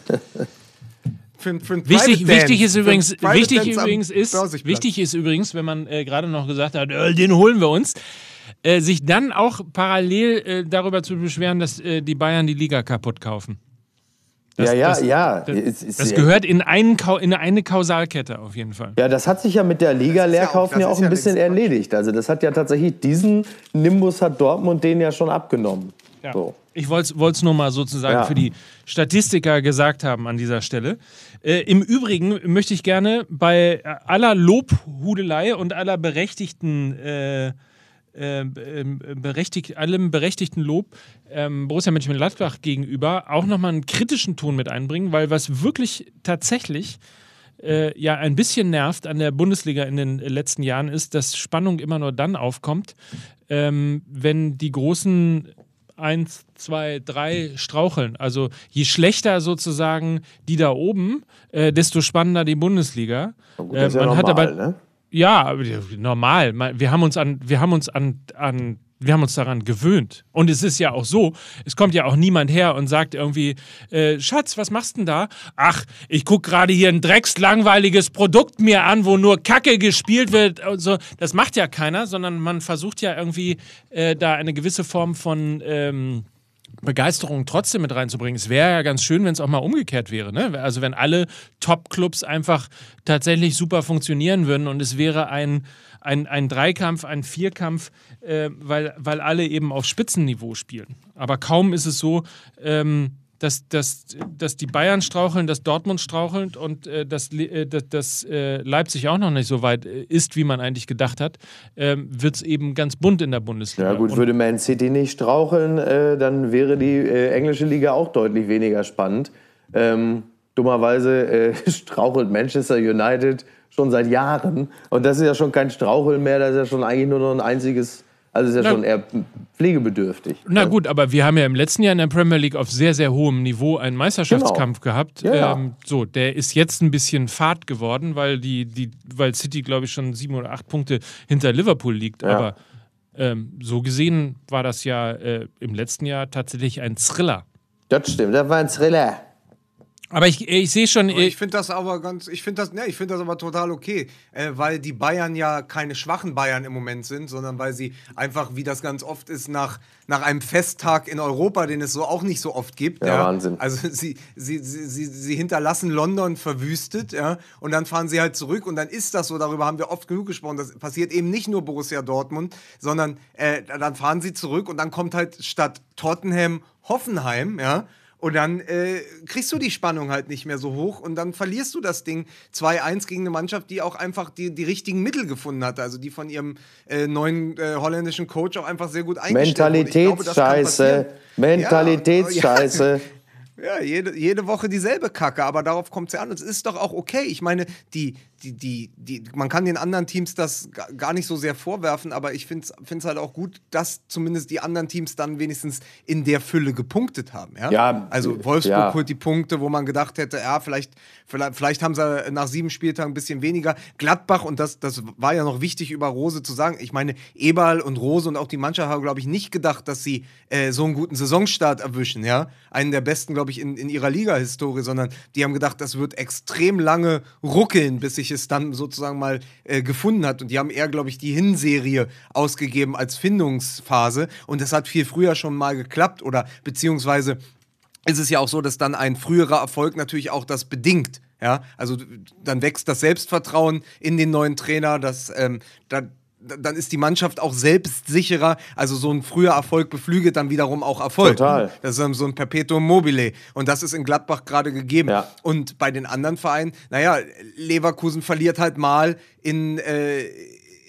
S3: Für, für ein
S2: Wichtig,
S3: Private
S2: wichtig
S3: Dance.
S2: ist
S3: Für ein
S2: übrigens,
S3: Private
S2: wichtig
S3: Dance am
S2: übrigens ist,
S3: Borsigplatz.
S2: wichtig ist übrigens, wenn man äh, gerade noch gesagt hat, äh, den holen wir uns, äh, sich dann auch parallel äh, darüber zu beschweren, dass äh, die Bayern die Liga kaputt kaufen. Das,
S1: ja, ja,
S2: das,
S1: ja.
S2: Das,
S1: Es ist
S2: das
S1: ja-
S2: gehört in, einen, Kau- in eine Kausalkette auf jeden Fall.
S1: Ja, das hat sich ja mit der
S3: Das ist ja
S1: Liga-Leerkaufen
S3: auch-
S1: ja
S3: das
S1: auch
S3: ist ja
S1: ein bisschen
S3: längst Quatsch.
S1: erledigt. Also das hat ja tatsächlich, diesen Nimbus hat Dortmund den ja schon abgenommen.
S2: Ja.
S1: So.
S2: Ich wollte es nur mal sozusagen
S1: Ja.
S2: für die Statistiker gesagt haben an dieser Stelle. Äh, Im Übrigen möchte ich gerne bei aller Lobhudelei und aller berechtigten, äh, äh, berechtigt, allem berechtigten Lob ähm, Borussia Mönchengladbach gegenüber auch nochmal einen kritischen Ton mit einbringen, weil was wirklich tatsächlich äh, ja ein bisschen nervt an der Bundesliga in den letzten Jahren ist, dass Spannung immer nur dann aufkommt, ähm, wenn die großen eins, zwei, drei straucheln. Also je schlechter sozusagen die da oben, äh, desto spannender die Bundesliga.
S1: Gut, das ist ja
S2: man hat
S1: normal,
S2: aber
S1: ne?
S2: ja, aber normal. Man- Wir haben uns an, wir haben uns an, an wir haben uns daran gewöhnt. Und es ist ja auch so, es kommt ja auch niemand her und sagt irgendwie, äh, Schatz, was machst du denn da? Ach, ich gucke gerade hier ein dreckslangweiliges Produkt mir an, wo nur Kacke gespielt wird und so. Das macht ja keiner, sondern man versucht ja irgendwie äh, da eine gewisse Form von ähm, Begeisterung trotzdem mit reinzubringen. Es wäre ja ganz schön, wenn es auch mal umgekehrt wäre. Ne? Also wenn alle Top-Clubs einfach tatsächlich super funktionieren würden und es wäre ein, ein, ein Dreikampf, ein Vierkampf, äh, weil, weil alle eben auf Spitzenniveau spielen. Aber kaum ist es so, ähm, dass, dass, dass die Bayern straucheln, dass Dortmund strauchelt und äh, dass, äh, dass, dass äh, Leipzig auch noch nicht so weit äh, ist, wie man eigentlich gedacht hat, ähm, wird es eben ganz bunt in der Bundesliga.
S1: Ja gut,
S2: Und
S1: würde Man City nicht straucheln, äh, dann wäre die äh, englische Liga auch deutlich weniger spannend. Ähm, dummerweise äh, strauchelt Manchester United schon seit Jahren. Und das ist ja schon kein Straucheln mehr, das ist ja schon eigentlich nur noch ein einziges, also ist ja
S2: Na-
S1: schon eher pflegebedürftig.
S2: Na gut, aber wir haben ja im letzten Jahr in der Premier League auf sehr, sehr hohem Niveau einen Meisterschaftskampf gehabt.
S1: Ja, ja.
S2: Ähm, so, der ist jetzt ein bisschen fad geworden, weil, die, die, weil City, glaube ich, schon sieben oder acht Punkte hinter Liverpool liegt.
S1: Ja.
S2: Aber ähm, so gesehen war das ja äh, im letzten Jahr tatsächlich ein Thriller.
S1: Das stimmt, das war ein Thriller.
S2: Aber ich, ich sehe schon,
S3: Aber
S2: äh,
S3: ich finde das aber ganz, ich finde das, ne, ich finde das aber total okay, äh, weil die Bayern ja keine schwachen Bayern im Moment sind, sondern weil sie einfach, wie das ganz oft ist, nach, nach einem Festtag in Europa, den es so auch nicht so oft gibt.
S1: Ja, Wahnsinn.
S3: Also sie, sie, sie, sie, sie hinterlassen London verwüstet, ja, und dann fahren sie halt zurück und dann ist das so, darüber haben wir oft genug gesprochen, das passiert eben nicht nur Borussia Dortmund, sondern äh, dann fahren sie zurück und dann kommt halt statt Tottenham Hoffenheim, ja. Und dann äh, kriegst du die Spannung halt nicht mehr so hoch und dann verlierst du das Ding zwei eins gegen eine Mannschaft, die auch einfach die, die richtigen Mittel gefunden hat. Also die von ihrem äh, neuen äh, holländischen Coach auch einfach sehr gut eingestellt wurde. Ich glaube, das kann
S1: Mentalitätsscheiße.
S3: passieren.
S1: Mentalitätsscheiße.
S3: Ja, ja, jede, jede Woche dieselbe Kacke, aber darauf kommt es ja an. Und es ist doch auch okay. Ich meine, die, die, die, die, man kann den anderen Teams das ga- gar nicht so sehr vorwerfen, aber ich finde es halt auch gut, dass zumindest die anderen Teams dann wenigstens in der Fülle gepunktet haben. Ja,
S1: Ja,
S3: also Wolfsburg
S1: ja.
S3: holt die Punkte, wo man gedacht hätte, ja, vielleicht, vielleicht, vielleicht haben sie nach sieben Spieltagen ein bisschen weniger. Gladbach, und das, das war ja noch wichtig über Rose zu sagen, ich meine, Eberl und Rose und auch die Mannschaft haben, glaube ich, nicht gedacht, dass sie äh, so einen guten Saisonstart erwischen, ja. Einen der besten, glaube ich, in, in ihrer Liga-Historie, sondern die haben gedacht, das wird extrem lange ruckeln, bis sich es dann sozusagen mal äh, gefunden hat. Und die haben eher, glaube ich, die Hinserie ausgegeben als Findungsphase. Und das hat viel früher schon mal geklappt oder beziehungsweise ist es ja auch so, dass dann ein früherer Erfolg natürlich auch das bedingt. Ja, also dann wächst das Selbstvertrauen in den neuen Trainer, das, ähm, da, dann ist die Mannschaft auch selbstsicherer. Also so ein früher Erfolg beflügelt dann wiederum auch Erfolg.
S1: Total.
S3: Das ist so ein Perpetuum mobile. Und das ist in Gladbach gerade gegeben.
S1: Ja.
S3: Und bei den anderen Vereinen, naja, Leverkusen verliert halt mal in, äh,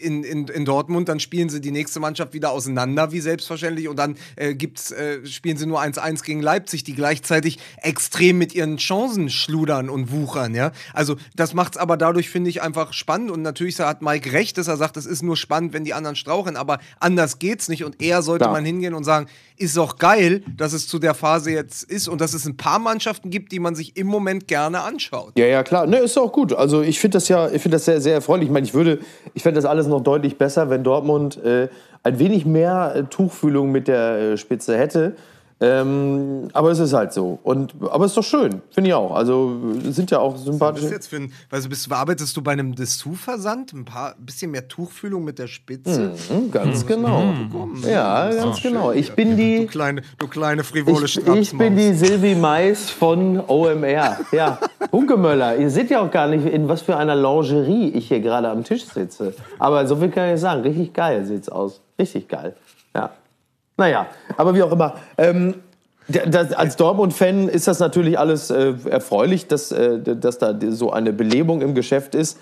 S3: in, in, in Dortmund, dann spielen sie die nächste Mannschaft wieder auseinander, wie selbstverständlich, und dann äh, gibt's, äh, spielen sie nur eins eins gegen Leipzig, die gleichzeitig extrem mit ihren Chancen schludern und wuchern, ja. Also das macht's aber dadurch, finde ich, einfach spannend, und natürlich hat Mike recht, dass er sagt, es ist nur spannend, wenn die anderen straucheln, aber anders geht's nicht, und eher sollte
S1: Ja.
S3: man hingehen und sagen, ist doch geil, dass es zu der Phase jetzt ist und dass es ein paar Mannschaften gibt, die man sich im Moment gerne anschaut.
S1: Ja, ja, klar. Ne, ist auch gut. Also ich finde das ja, ich finde das sehr, sehr erfreulich. Ich meine, ich würde, ich fände das alles noch deutlich besser, wenn Dortmund äh, ein wenig mehr äh, Tuchfühlung mit der äh, Spitze hätte. Ähm, aber es ist halt so. Und, aber es ist doch schön, finde ich auch. Also sind ja auch
S3: Was ist
S1: sympathische.
S3: jetzt für ein, also bist, arbeitest du bei einem Dessous-Versand? Ein paar, bisschen mehr Tuchfühlung mit der Spitze?
S1: Hm, ganz genau. Ja, ganz genau. Ich bin
S3: Du
S1: die,
S3: kleine, du kleine frivole
S1: ich, ich
S3: Strapsmaus.
S1: bin die Silvi Mais von O M R. Ja, Hunkemöller. Ihr seht ja auch gar nicht, in was für einer Lingerie ich hier gerade am Tisch sitze. Aber so viel kann ich sagen. Richtig geil sieht's aus. Richtig geil. Ja. Naja, aber wie auch immer. Ähm, das, als Dortmund-Fan ist das natürlich alles äh, erfreulich, dass, äh, dass da so eine Belebung im Geschäft ist.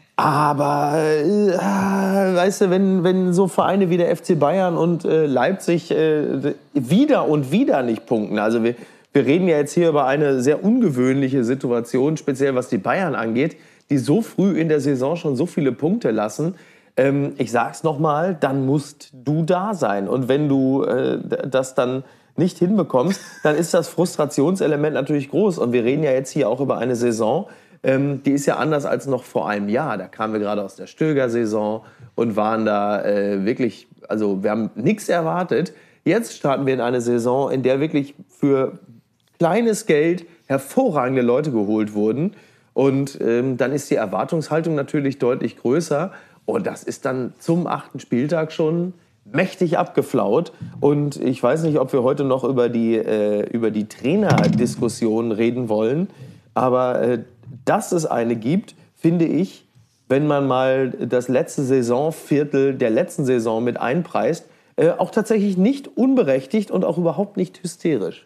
S1: Aber, äh, weißt du, wenn, wenn so Vereine wie der F C Bayern und äh, Leipzig äh, wieder und wieder nicht punkten, also wir, wir reden ja jetzt hier über eine sehr ungewöhnliche Situation, speziell was die Bayern angeht, die so früh in der Saison schon so viele Punkte lassen. Ähm, ich sag's nochmal, dann musst du da sein. Und wenn du äh, das dann nicht hinbekommst, dann ist das Frustrationselement natürlich groß. Und wir reden ja jetzt hier auch über eine Saison, ähm, die ist ja anders als noch vor einem Jahr. Da kamen wir gerade aus der Stöger-Saison und waren da äh, wirklich, also wir haben nichts erwartet. Jetzt starten wir in eine Saison, in der wirklich für kleines Geld hervorragende Leute geholt wurden. Und ähm, dann ist die Erwartungshaltung natürlich deutlich größer. Und das ist dann zum achten Spieltag schon mächtig abgeflaut. Und ich weiß nicht, ob wir heute noch über die, äh, über die Trainerdiskussion reden wollen. Aber äh, dass es eine gibt, finde ich, wenn man mal das letzte Saisonviertel der letzten Saison mit einpreist, äh, auch tatsächlich nicht unberechtigt und auch überhaupt nicht hysterisch.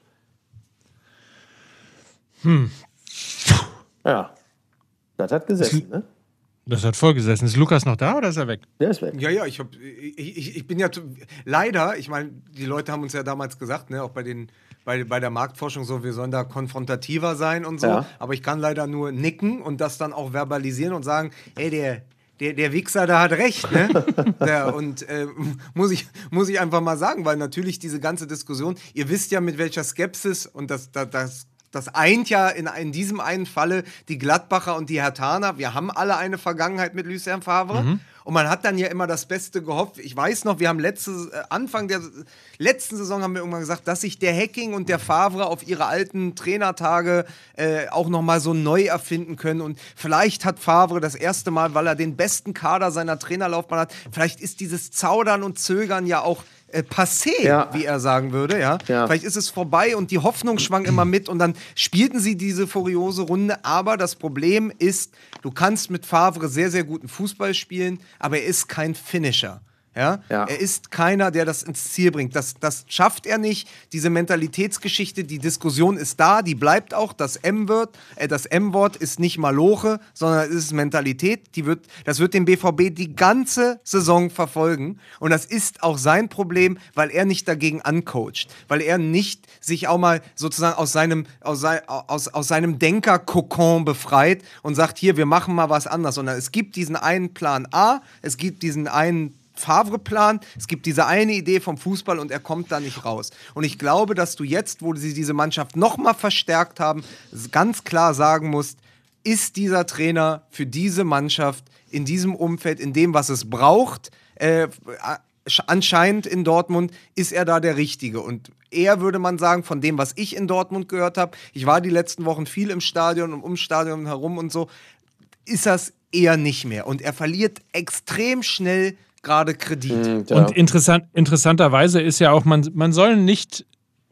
S2: Hm.
S1: Ja, das hat gesessen, ne?
S2: Das hat vollgesessen. Ist Lukas noch da oder ist er weg?
S1: Der ist weg.
S3: Ja, ja, ich, hab, ich, ich, ich bin ja, leider, ich meine, die Leute haben uns ja damals gesagt, ne, auch bei, den, bei, bei der Marktforschung so, wir sollen da konfrontativer sein und so,
S1: Ja.
S3: aber ich kann leider nur nicken und das dann auch verbalisieren und sagen, ey, der, der, der Wichser, der hat recht, ne? der, und äh, muss, ich, muss ich einfach mal sagen, weil natürlich diese ganze Diskussion, ihr wisst ja, mit welcher Skepsis, und das, das, das Das eint ja in, in diesem einen Falle die Gladbacher und die Herthaner. Wir haben alle eine Vergangenheit mit Lucien Favre. Mhm. Und man hat dann ja immer das Beste gehofft. Ich weiß noch, wir haben letzte, äh, Anfang der letzten Saison haben wir irgendwann gesagt, dass sich der Hecking und der Favre auf ihre alten Trainertage äh, auch nochmal so neu erfinden können. Und vielleicht hat Favre das erste Mal, weil er den besten Kader seiner Trainerlaufbahn hat, vielleicht ist dieses Zaudern und Zögern ja auch Äh, passé,
S1: Ja.
S3: wie er sagen würde, ja?
S1: Ja.
S3: Vielleicht ist es vorbei und die Hoffnung schwang immer mit und dann spielten sie diese furiose Runde, aber das Problem ist, du kannst mit Favre sehr, sehr guten Fußball spielen, aber er ist kein Finisher. Ja?
S1: Ja.
S3: Er ist keiner, der das ins Ziel bringt. Das, das schafft er nicht. Diese Mentalitätsgeschichte, die Diskussion ist da, die bleibt auch. Das M-Wort, äh, das M-Wort ist nicht Maloche, sondern es ist Mentalität. Die wird, das wird den B V B die ganze Saison verfolgen. Und das ist auch sein Problem, weil er nicht dagegen ancoacht. Weil er nicht sich auch mal sozusagen aus seinem, aus, sei, aus, aus seinem Denker-Kokon befreit und sagt, hier, wir machen mal was anderes. Sondern es gibt diesen einen Plan A, es gibt diesen einen Favre-Plan, es gibt diese eine Idee vom Fußball und er kommt da nicht raus. Und ich glaube, dass du jetzt, wo sie diese Mannschaft nochmal verstärkt haben, ganz klar sagen musst, ist dieser Trainer für diese Mannschaft in diesem Umfeld, in dem, was es braucht, äh, anscheinend in Dortmund, ist er da der Richtige. Und eher würde man sagen, von dem, was ich in Dortmund gehört habe, ich war die letzten Wochen viel im Stadion und ums Stadion herum und so, ist das eher nicht mehr. Und er verliert extrem schnell gerade Kredit.
S1: Mhm, ja.
S2: Und interessant, interessanterweise ist ja auch, man, man soll nicht,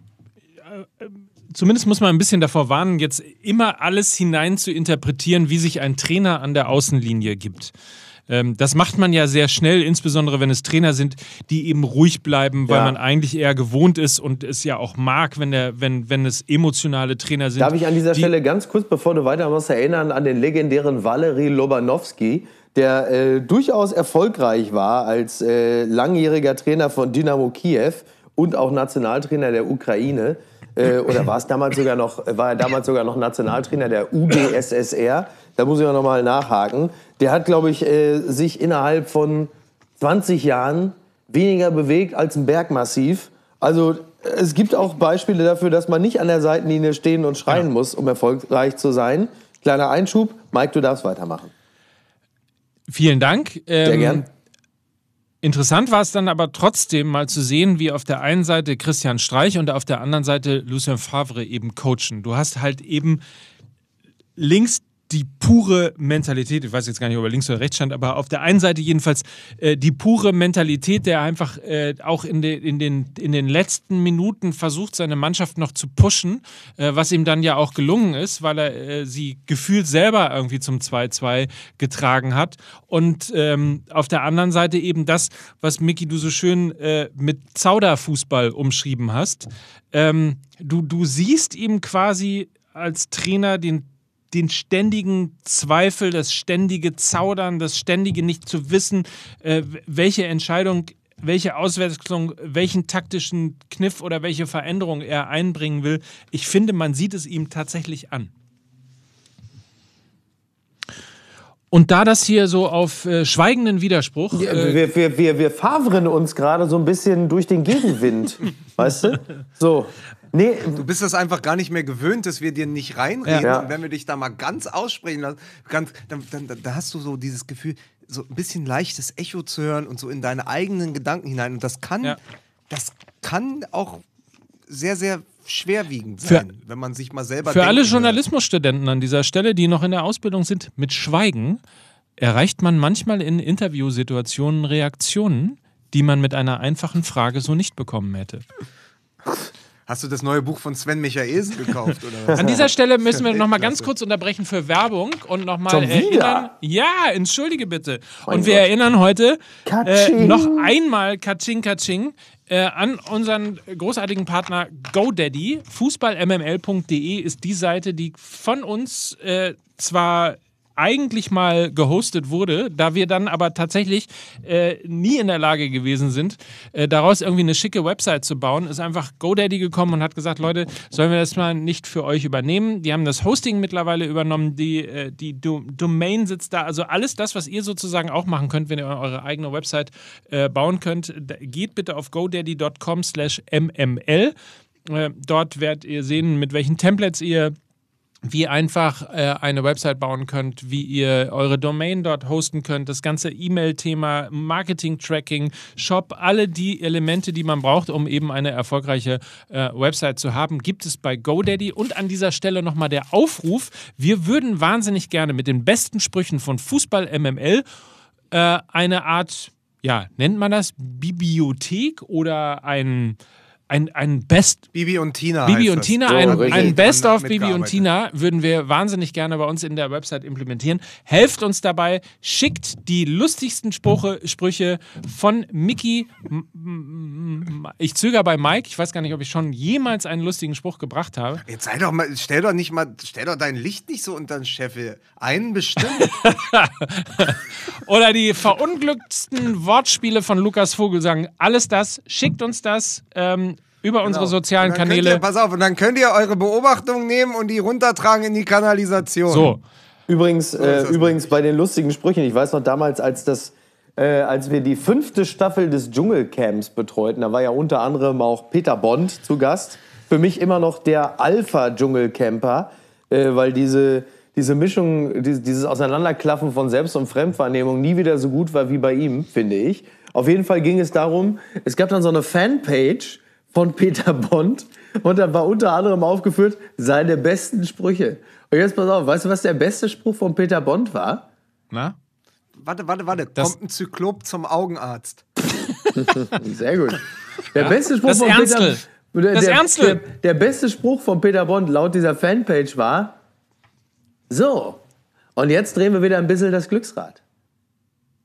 S2: äh, zumindest muss man ein bisschen davor warnen, jetzt immer alles hinein zu interpretieren, wie sich ein Trainer an der Außenlinie gibt. Ähm, das macht man ja sehr schnell, insbesondere wenn es Trainer sind, die eben ruhig bleiben, weil
S1: Ja.
S2: man eigentlich eher gewohnt ist und es ja auch mag, wenn, der, wenn, wenn es emotionale Trainer sind.
S1: Darf ich an dieser
S2: die,
S1: Stelle ganz kurz, bevor du weitermachst, erinnern an den legendären Valery Lobanovsky, der äh, durchaus erfolgreich war als äh, langjähriger Trainer von Dynamo Kiew und auch Nationaltrainer der Ukraine. Äh, oder war es damals sogar noch, war er damals sogar noch Nationaltrainer der U d S S R? Da muss ich auch noch mal nachhaken. Der hat, glaube ich, äh, sich innerhalb von zwanzig Jahren weniger bewegt als ein Bergmassiv. Also es gibt auch Beispiele dafür, dass man nicht an der Seitenlinie stehen und schreien
S2: Ja.
S1: muss, um erfolgreich zu sein. Kleiner Einschub. Mike, du darfst weitermachen.
S2: Vielen Dank. Ähm,
S1: Sehr gern.
S2: Interessant war es dann aber trotzdem mal zu sehen, wie auf der einen Seite Christian Streich und auf der anderen Seite Lucien Favre eben coachen. Du hast halt eben links die pure Mentalität, ich weiß jetzt gar nicht, ob er links oder rechts stand, aber auf der einen Seite jedenfalls äh, die pure Mentalität, der einfach äh, auch in, de, in, den, in den letzten Minuten versucht, seine Mannschaft noch zu pushen, äh, was ihm dann ja auch gelungen ist, weil er äh, sie gefühlt selber irgendwie zum zwei zwei getragen hat. Und ähm, auf der anderen Seite eben das, was Micky, du so schön äh, mit Zauderfußball umschrieben hast. Ähm, du, du siehst ihm quasi als Trainer den den ständigen Zweifel, das ständige Zaudern, das ständige nicht zu wissen, äh, welche Entscheidung, welche Auswechslung, welchen taktischen Kniff oder welche Veränderung er einbringen will. Ich finde, man sieht es ihm tatsächlich an. Und da das hier so auf äh, schweigenden Widerspruch...
S1: Ja,
S2: äh,
S1: wir, wir, wir, wir favren uns gerade so ein bisschen durch den Gegenwind. Weißt du? So. Nee,
S3: Du bist das einfach gar nicht mehr gewöhnt, dass wir dir nicht reinreden.
S1: Ja.
S3: Und wenn wir dich da mal ganz aussprechen lassen, ganz, dann, dann, dann da hast du so dieses Gefühl, so ein bisschen leichtes Echo zu hören und so in deine eigenen Gedanken hinein. Und das kann,
S2: Ja.
S3: das kann auch sehr, sehr schwerwiegend
S2: Für-
S3: sein, wenn man sich mal selber
S2: Für
S3: denken
S2: alle
S3: hört.
S2: Journalismusstudenten an dieser Stelle, die noch in der Ausbildung sind, mit Schweigen erreicht man manchmal in Interviewsituationen Reaktionen, die man mit einer einfachen Frage so nicht bekommen hätte.
S3: Hast du das neue Buch von Sven Michaelsen gekauft? Oder was?
S2: An dieser Stelle müssen wir noch mal ganz kurz unterbrechen für Werbung und noch mal
S1: Schon
S2: erinnern.
S1: wieder?
S2: Ja, entschuldige bitte.
S1: Mein
S2: Und wir
S1: Gott.
S2: erinnern heute äh,
S1: Katsching.
S2: noch einmal Katsching Katsching äh, an unseren großartigen Partner GoDaddy. Fußball M M L Punkt de ist die Seite, die von uns äh, zwar eigentlich mal gehostet wurde, da wir dann aber tatsächlich äh, nie in der Lage gewesen sind, äh, daraus irgendwie eine schicke Website zu bauen, ist einfach GoDaddy gekommen und hat gesagt, Leute, sollen wir das mal nicht für euch übernehmen? Die haben das Hosting mittlerweile übernommen, die, äh, die Do- Domain sitzt da, also alles das, was ihr sozusagen auch machen könnt, wenn ihr eure eigene Website äh, bauen könnt, da, geht bitte auf godaddy Punkt com slash M M L. Äh, dort werdet ihr sehen, mit welchen Templates ihr wie einfach äh, eine Website bauen könnt, wie ihr eure Domain dort hosten könnt, das ganze E-Mail-Thema, Marketing-Tracking, Shop, alle die Elemente, die man braucht, um eben eine erfolgreiche äh, Website zu haben, gibt es bei GoDaddy. Und an dieser Stelle nochmal der Aufruf, wir würden wahnsinnig gerne mit den besten Sprüchen von Fußball M M L äh, eine Art, ja, nennt man das, Bibliothek oder ein Ein, ein Best
S3: Bibi und Tina.
S2: Bibi
S3: heißt
S2: und
S3: das.
S2: Tina,
S1: So,
S2: ein,
S1: richtig.
S2: ein Best of
S3: Mitgearbeitet.
S2: Bibi und Tina würden wir wahnsinnig gerne bei uns in der Website implementieren. Helft uns dabei, schickt die lustigsten Spruche, Sprüche von Micky. M- m- m- Ich zögere bei Mike, ich weiß gar nicht, ob ich schon jemals einen lustigen Spruch gebracht habe.
S3: Jetzt sei doch mal, stell doch nicht mal, stell doch dein Licht nicht so unter den Scheffel. Einen bestimmt.
S2: Oder die verunglücktsten Wortspiele von Lukas Vogelsang. Alles das, schickt uns das ähm, über unsere sozialen
S3: Und dann
S2: Kanäle.
S3: Könnt ihr, pass auf, und dann könnt ihr eure Beobachtungen nehmen und die runtertragen in die Kanalisation.
S2: So.
S1: Übrigens, äh,
S3: das
S1: übrigens bei den lustigen Sprüchen, ich weiß noch damals, als das, äh, als wir die fünfte Staffel des Dschungelcamps betreuten, da war ja unter anderem auch Peter Bond zu Gast. Für mich immer noch der Alpha-Dschungelcamper, äh, weil diese, diese Mischung, dieses, dieses Auseinanderklaffen von Selbst- und Fremdwahrnehmung nie wieder so gut war wie bei ihm, finde ich. Auf jeden Fall ging es darum, es gab dann so eine Fanpage von Peter Bond und da war unter anderem aufgeführt seine besten Sprüche. Und jetzt pass auf, weißt du, was der beste Spruch von Peter Bond war?
S2: Na?
S3: Warte, warte, warte.
S2: Das-
S3: Kommt ein Zyklop zum Augenarzt.
S1: Sehr gut. Der beste Spruch
S2: Das
S1: von
S2: Ernstl.
S1: Peter der,
S2: Das
S1: der,
S2: Ernstl.
S1: der, der beste Spruch von Peter Bond laut dieser Fanpage war: So, und jetzt drehen wir wieder ein bisschen das Glücksrad.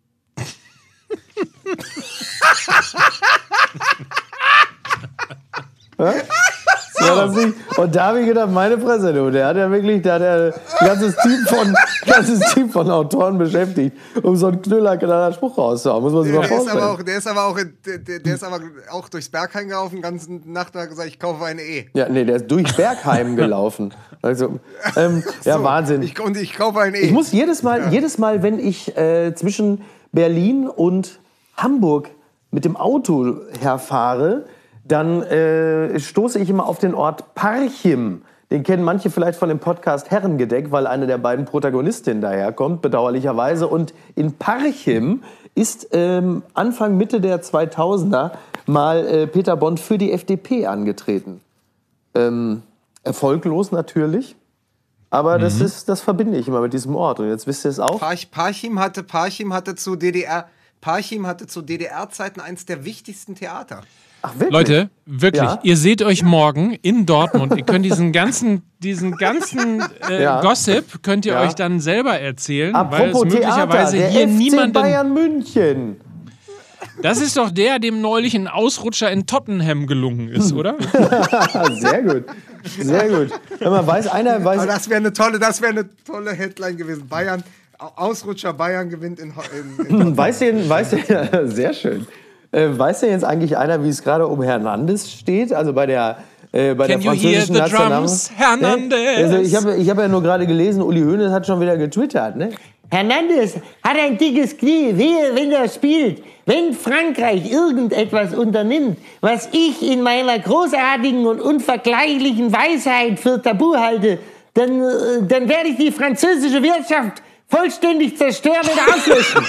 S1: Ja? Ja, das nicht. Und da habe ich gedacht, meine Fresse, du, der hat ja wirklich, der hat ja ein ganzes Team von, ganzes Team von Autoren beschäftigt, um so einen knüllerknaller Spruch rauszuhauen, muss man sich
S3: Der
S1: mal
S3: ist,
S1: vorstellen.
S3: aber auch, der, ist aber auch, der, der ist aber auch durchs Bergheim gelaufen, die ganze Nacht hat gesagt, ich kaufe eine E.
S1: Ja, nee, der ist durch Bergheim gelaufen. Also, ähm, ja,
S3: So,
S1: Wahnsinn.
S3: Ich, und ich kaufe eine E.
S1: Ich muss jedes Mal,
S3: Ja.
S1: jedes Mal, wenn ich äh, zwischen Berlin und Hamburg mit dem Auto herfahre, dann äh, stoße ich immer auf den Ort Parchim. Den kennen manche vielleicht von dem Podcast Herrengedeck, weil eine der beiden Protagonistinnen daherkommt, bedauerlicherweise. Und in Parchim ist ähm, Anfang, Mitte der zweitausender mal äh, Peter Bond für die F D P angetreten. Ähm, erfolglos natürlich. Aber das, ist, das verbinde ich immer mit diesem Ort. Und jetzt wisst ihr es auch.
S3: Parch, Parchim hatte, Parchim hatte zu D D R, Parchim hatte zu D D R-Zeiten eins der wichtigsten Theater.
S1: Ach, wirklich?
S2: Leute, wirklich,
S1: Ja?
S2: ihr seht euch morgen in Dortmund. Ihr könnt diesen ganzen, diesen ganzen äh,
S1: Ja.
S2: Gossip könnt ihr
S1: Ja.
S2: euch dann selber erzählen,
S1: Apropos
S2: weil es
S1: Theater,
S2: möglicherweise
S1: der
S2: hier
S1: F C
S2: niemanden.
S1: Bayern München.
S2: Das ist doch der, dem neulich ein Ausrutscher in Tottenham gelungen ist, oder?
S1: Sehr gut, sehr gut. Wenn man weiß, einer weiß,
S3: Aber das wäre eine tolle, das wäre eine tolle Headline gewesen. Bayern, Ausrutscher Bayern gewinnt in, in, in
S1: weiß denn, weiß denn, sehr schön. Äh, weiß denn jetzt eigentlich einer, wie es gerade um Hernandez steht? Also bei der äh, bei
S2: Can
S1: der
S2: you hear
S1: französischen
S2: the
S1: Nationalmannschaft?
S2: drums, Hernandez?
S1: Ne? Also ich habe ich hab ja nur gerade gelesen, Uli Hoeneß hat schon wieder getwittert, ne?
S4: Hernandez hat ein dickes Knie, wehe, wenn er spielt. Wenn Frankreich irgendetwas unternimmt, was ich in meiner großartigen und unvergleichlichen Weisheit für tabu halte, dann, äh, dann werde ich die französische Wirtschaft vollständig zerstören und auslöschen.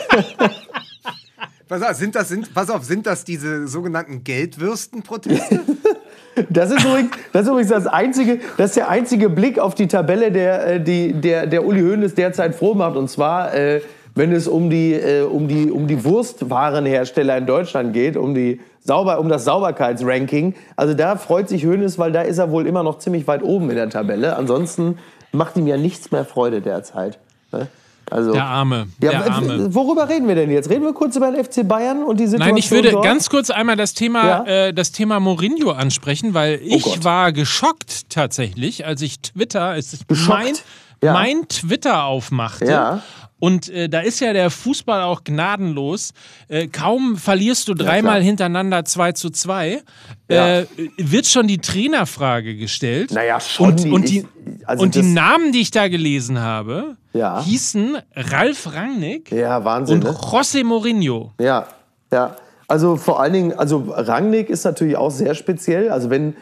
S3: Pass auf, sind das, sind, pass auf, sind das diese sogenannten Geldwürstenproteste?
S1: Das ist, übrigens, das ist übrigens das einzige, das ist der einzige Blick auf die Tabelle, der, äh, die, der, der Uli Hoeneß derzeit froh macht. Und zwar, äh, wenn es um die, äh, um die, um die Wurstwarenhersteller in Deutschland geht, um, die Sauber, um das Sauberkeitsranking. Also da freut sich Hoeneß, weil da ist er wohl immer noch ziemlich weit oben in der Tabelle. Ansonsten macht ihm ja nichts mehr Freude derzeit. Ne? Also,
S2: Der Arme,
S1: ja,
S2: der Arme.
S1: Worüber reden wir denn jetzt? Reden wir kurz über den F C Bayern und die Situation
S2: Nein, ich würde
S1: dort?
S2: ganz kurz einmal das Thema,
S1: Ja?
S2: äh, das Thema Mourinho ansprechen, weil ich
S1: Gott.
S2: war geschockt tatsächlich, als ich Twitter, es ist
S1: Geschockt?
S2: mein,
S1: Ja.
S2: mein Twitter aufmachte.
S1: Ja.
S2: Und äh, da ist ja der Fußball auch gnadenlos. Äh, kaum verlierst du dreimal
S1: klar.
S2: hintereinander zwei zu zwei,
S1: Ja.
S2: äh, wird schon die Trainerfrage gestellt.
S1: Naja, schon.
S2: Und, und, die,
S1: ich- also
S2: und die
S1: das-
S2: Namen, die ich da gelesen habe,
S1: Ja.
S2: hießen Ralf Rangnick
S1: Ja, Wahnsinn.
S2: und
S1: Ne?
S2: José Mourinho.
S1: Ja, ja. Also vor allen Dingen, also Rangnick ist natürlich auch sehr speziell. Also wenn,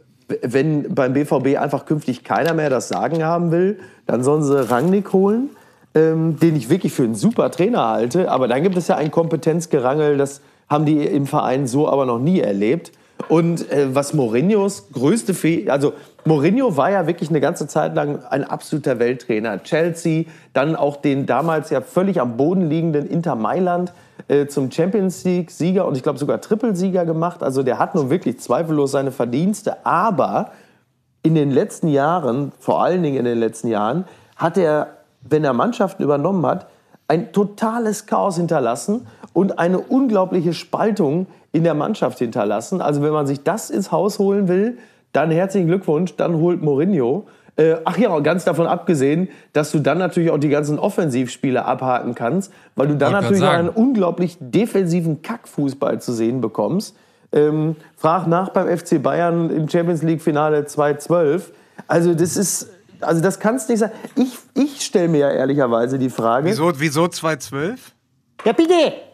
S1: wenn beim B V B einfach künftig keiner mehr das Sagen haben will, dann sollen sie Rangnick holen, ähm, den ich wirklich für einen super Trainer halte. Aber dann gibt es ja ein Kompetenzgerangel, das haben die im Verein so aber noch nie erlebt. Und äh, was Mourinhos größte Fehler, also Mourinho war ja wirklich eine ganze Zeit lang ein absoluter Welttrainer. Chelsea, dann auch den damals ja völlig am Boden liegenden Inter Mailand äh, zum Champions League-Sieger und ich glaube sogar Trippelsieger gemacht. Also der hat nun wirklich zweifellos seine Verdienste. Aber in den letzten Jahren, vor allen Dingen in den letzten Jahren, hat er, wenn er Mannschaften übernommen hat, ein totales Chaos hinterlassen und eine unglaubliche Spaltung in der Mannschaft hinterlassen. Also wenn man sich das ins Haus holen will, dann herzlichen Glückwunsch, dann holt Mourinho. Äh, ach ja, und ganz davon abgesehen, dass du dann natürlich auch die ganzen Offensivspieler abhaken kannst, weil du dann
S2: Wollte
S1: natürlich auch
S2: grad
S1: einen
S2: sagen.
S1: unglaublich defensiven Kackfußball zu sehen bekommst. Ähm, frag nach beim F C Bayern im Champions League Finale zweitausendzwölf. Also das ist, also das kannst nicht sein. Ich, ich stelle mir ja ehrlicherweise die Frage.
S3: Wieso, wieso zweitausendzwölf?
S4: Ja, bitte.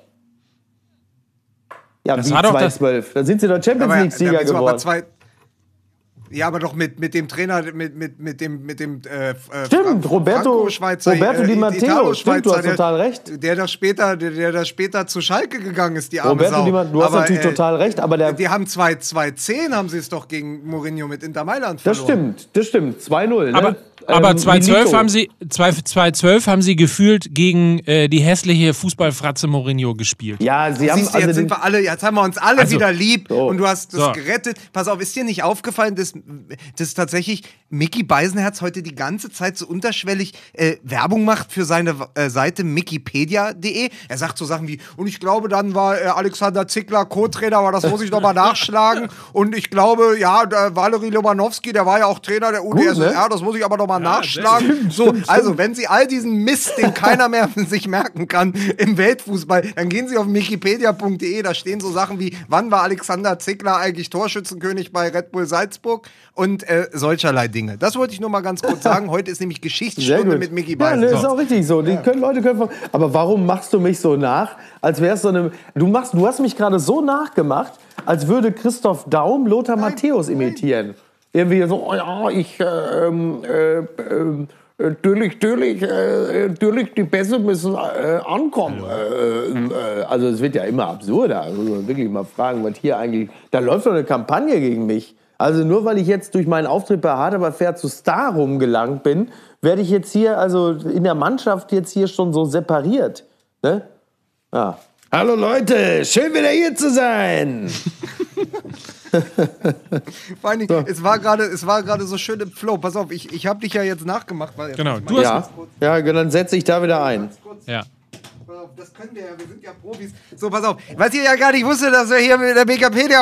S1: Ja,
S2: Das
S1: wie
S2: war doch das-
S1: zweitausendzwölf? Dann sind sie doch Champions
S3: Aber,
S1: League Sieger
S3: da wieso, aber
S1: geworden.
S3: zwei, ja, aber doch mit, mit dem Trainer, mit, mit, mit dem, mit dem äh, äh,
S1: Stimmt,
S3: Fra-
S1: Roberto-
S3: Franco-Schweizer,
S1: Roberto Di Matteo,
S3: Italo-Schweizer,
S1: stimmt, du hast
S3: der,
S1: total recht.
S3: Der da später, der, der da später zu Schalke gegangen ist, die arme
S1: Roberto
S3: Sau.
S1: Di Matteo, du hast
S3: Aber,
S1: natürlich
S3: äh,
S1: total recht, aber der,
S3: Die haben zweitausendzehn haben sie es doch gegen Mourinho mit Inter Mailand
S1: das
S3: verloren.
S1: stimmt, das stimmt, zwei null. Ne?
S2: Aber, aber
S1: Ähm,
S2: zweitausendzwölf
S1: Milito.
S2: haben sie, zweitausendzwölf haben sie gefühlt gegen äh, die hässliche Fußballfratze Mourinho gespielt.
S1: Ja, sie haben
S3: Siehst du,
S1: also
S3: jetzt sind
S1: den,
S3: wir alle, jetzt haben wir uns alle
S2: Also,
S3: wieder lieb
S1: so.
S3: und du hast das
S2: So.
S3: gerettet. Pass auf, ist dir nicht aufgefallen, dass dass tatsächlich Micky Beisenherz heute die ganze Zeit so unterschwellig äh, Werbung macht für seine äh, Seite Mikipedia punkt de. Er sagt so Sachen wie, und ich glaube, dann war äh, Alexander Zickler Co-Trainer, aber das muss ich nochmal nachschlagen. Und ich glaube, ja, der Valery Lobanowski, der war ja auch Trainer der U d S S R, ne? Das muss ich aber nochmal ja, nachschlagen. Stimmt, so, stimmt, also, stimmt. Wenn Sie all diesen Mist, den keiner mehr sich merken kann, im Weltfußball, dann gehen Sie auf Mikipedia punkt de, da stehen so Sachen wie, wann war Alexander Zickler eigentlich Torschützenkönig bei Red Bull Salzburg und äh, solcherlei Dinge. Das wollte ich nur mal ganz kurz sagen. Heute ist nämlich Geschichtsstunde mit Micky Beisenherz. Ja,
S1: das ist auch richtig so. Die ja. können, Leute können, aber warum machst du mich so nach, als wär's so eine, du machst, du hast mich gerade so nachgemacht, als würde Christoph Daum Lothar nein, Matthäus imitieren. Nein. Irgendwie so, oh ja, ich, äh, äh, äh, Natürlich, natürlich, äh, natürlich, die Pässe müssen äh, ankommen. Äh, äh, also es wird ja immer absurder. Also wirklich mal fragen, was hier eigentlich... Da läuft doch eine Kampagne gegen mich. Also nur weil ich jetzt durch meinen Auftritt bei Hard aber fair zu Star rumgelangt bin, werde ich jetzt hier, also in der Mannschaft jetzt hier schon so separiert. Ne? Ja. Hallo Leute, schön wieder hier zu sein.
S3: Vor allen Dingen, so. es war gerade, es war gerade so schön im Flow. Pass auf, ich, ich habe dich ja jetzt nachgemacht. Weil
S2: genau,
S3: du
S1: hast ja, ja, dann setze ich da wieder ein.
S2: Ja.
S3: Das können wir ja, wir sind ja Profis. So, pass auf, was ihr ja gar nicht wusstet, dass wir hier mit der Wikipedia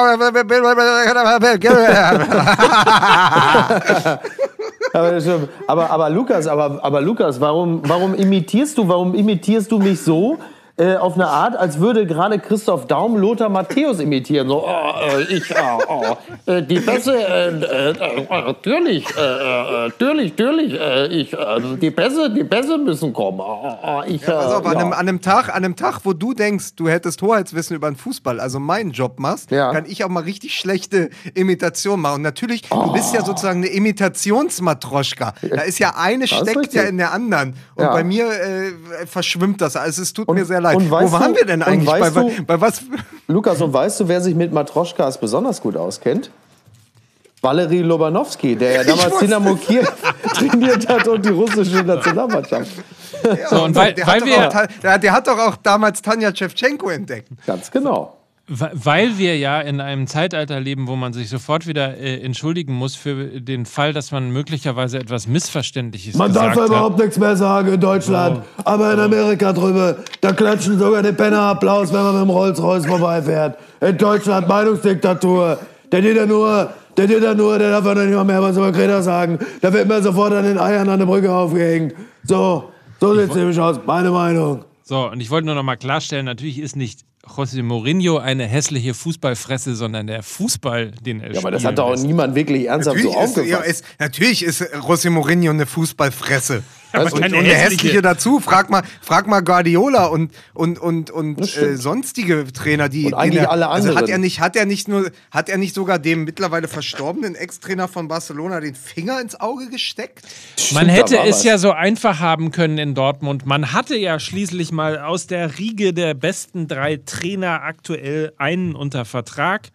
S1: aber, aber, aber Lukas, aber, aber Lukas, warum, warum imitierst du, warum imitierst du mich so? Äh, auf eine Art, als würde gerade Christoph Daum Lothar Matthäus imitieren. So, oh, äh, ich, oh, oh, äh, die Pässe, äh, äh, natürlich, äh, äh, natürlich, natürlich, äh, ich, äh, die Pässe, die Pässe müssen kommen. Oh, oh, ich,
S3: ja, pass auf,
S1: äh,
S3: an,
S1: ja.
S3: einem, an, einem Tag, an einem Tag, wo du denkst, du hättest Hoheitswissen über den Fußball, also meinen Job machst, ja. kann ich auch mal richtig schlechte Imitationen machen. Und natürlich, oh. du bist ja sozusagen eine Imitationsmatroschka. Da ist ja eine das steckt ja in der anderen. Und ja. bei mir äh, verschwimmt das. Also es tut und, mir sehr leid.
S1: Und
S3: Wo waren
S1: du,
S3: wir denn eigentlich? Bei,
S1: du,
S3: bei was?
S1: Lukas, und weißt du, wer sich mit Matroschkas besonders gut auskennt? Valery Lobanowski, der ja damals Dynamo Kiew trainiert hat und die russische Nationalmannschaft.
S3: Ja, so, und weil, der, weil hat wir, auch, der, der hat doch auch damals Tanja Schewtschenko entdeckt.
S1: Ganz genau.
S2: Weil wir ja in einem Zeitalter leben, wo man sich sofort wieder äh, entschuldigen muss für den Fall, dass man möglicherweise etwas Missverständliches
S1: man
S2: gesagt hat.
S1: Man darf überhaupt nichts mehr sagen in Deutschland, oh. aber in Amerika drüber, da klatschen sogar die Penner Applaus, wenn man mit dem Rolls-Royce vorbeifährt. In Deutschland Meinungsdiktatur. Der geht ja nur, der geht ja nur, der darf ja nicht mal mehr was über Greta sagen. Da wird mir sofort an den Eiern an der Brücke aufgehängt. So, so sieht es nämlich aus, meine Meinung.
S2: So, und ich wollte nur noch mal klarstellen, natürlich ist nicht José Mourinho eine hässliche Fußballfresse, sondern der Fußball, den er spielt.
S1: Ja, aber das hat doch auch niemand wirklich ernsthaft natürlich so
S3: ist,
S1: aufgefasst.
S3: Ja, ist, natürlich ist José Mourinho eine Fußballfresse. Und, und eine hässliche dazu. Frag mal, frag mal Guardiola und, und, und, und äh, sonstige Trainer, die.
S1: Und eigentlich
S3: er,
S1: alle anderen.
S3: Also hat er nicht, hat er nicht nur, hat er nicht sogar dem mittlerweile verstorbenen Ex-Trainer von Barcelona den Finger ins Auge gesteckt?
S2: Man hätte es was. ja so einfach haben können in Dortmund. Man hatte ja schließlich mal aus der Riege der besten drei Trainer aktuell einen unter Vertrag.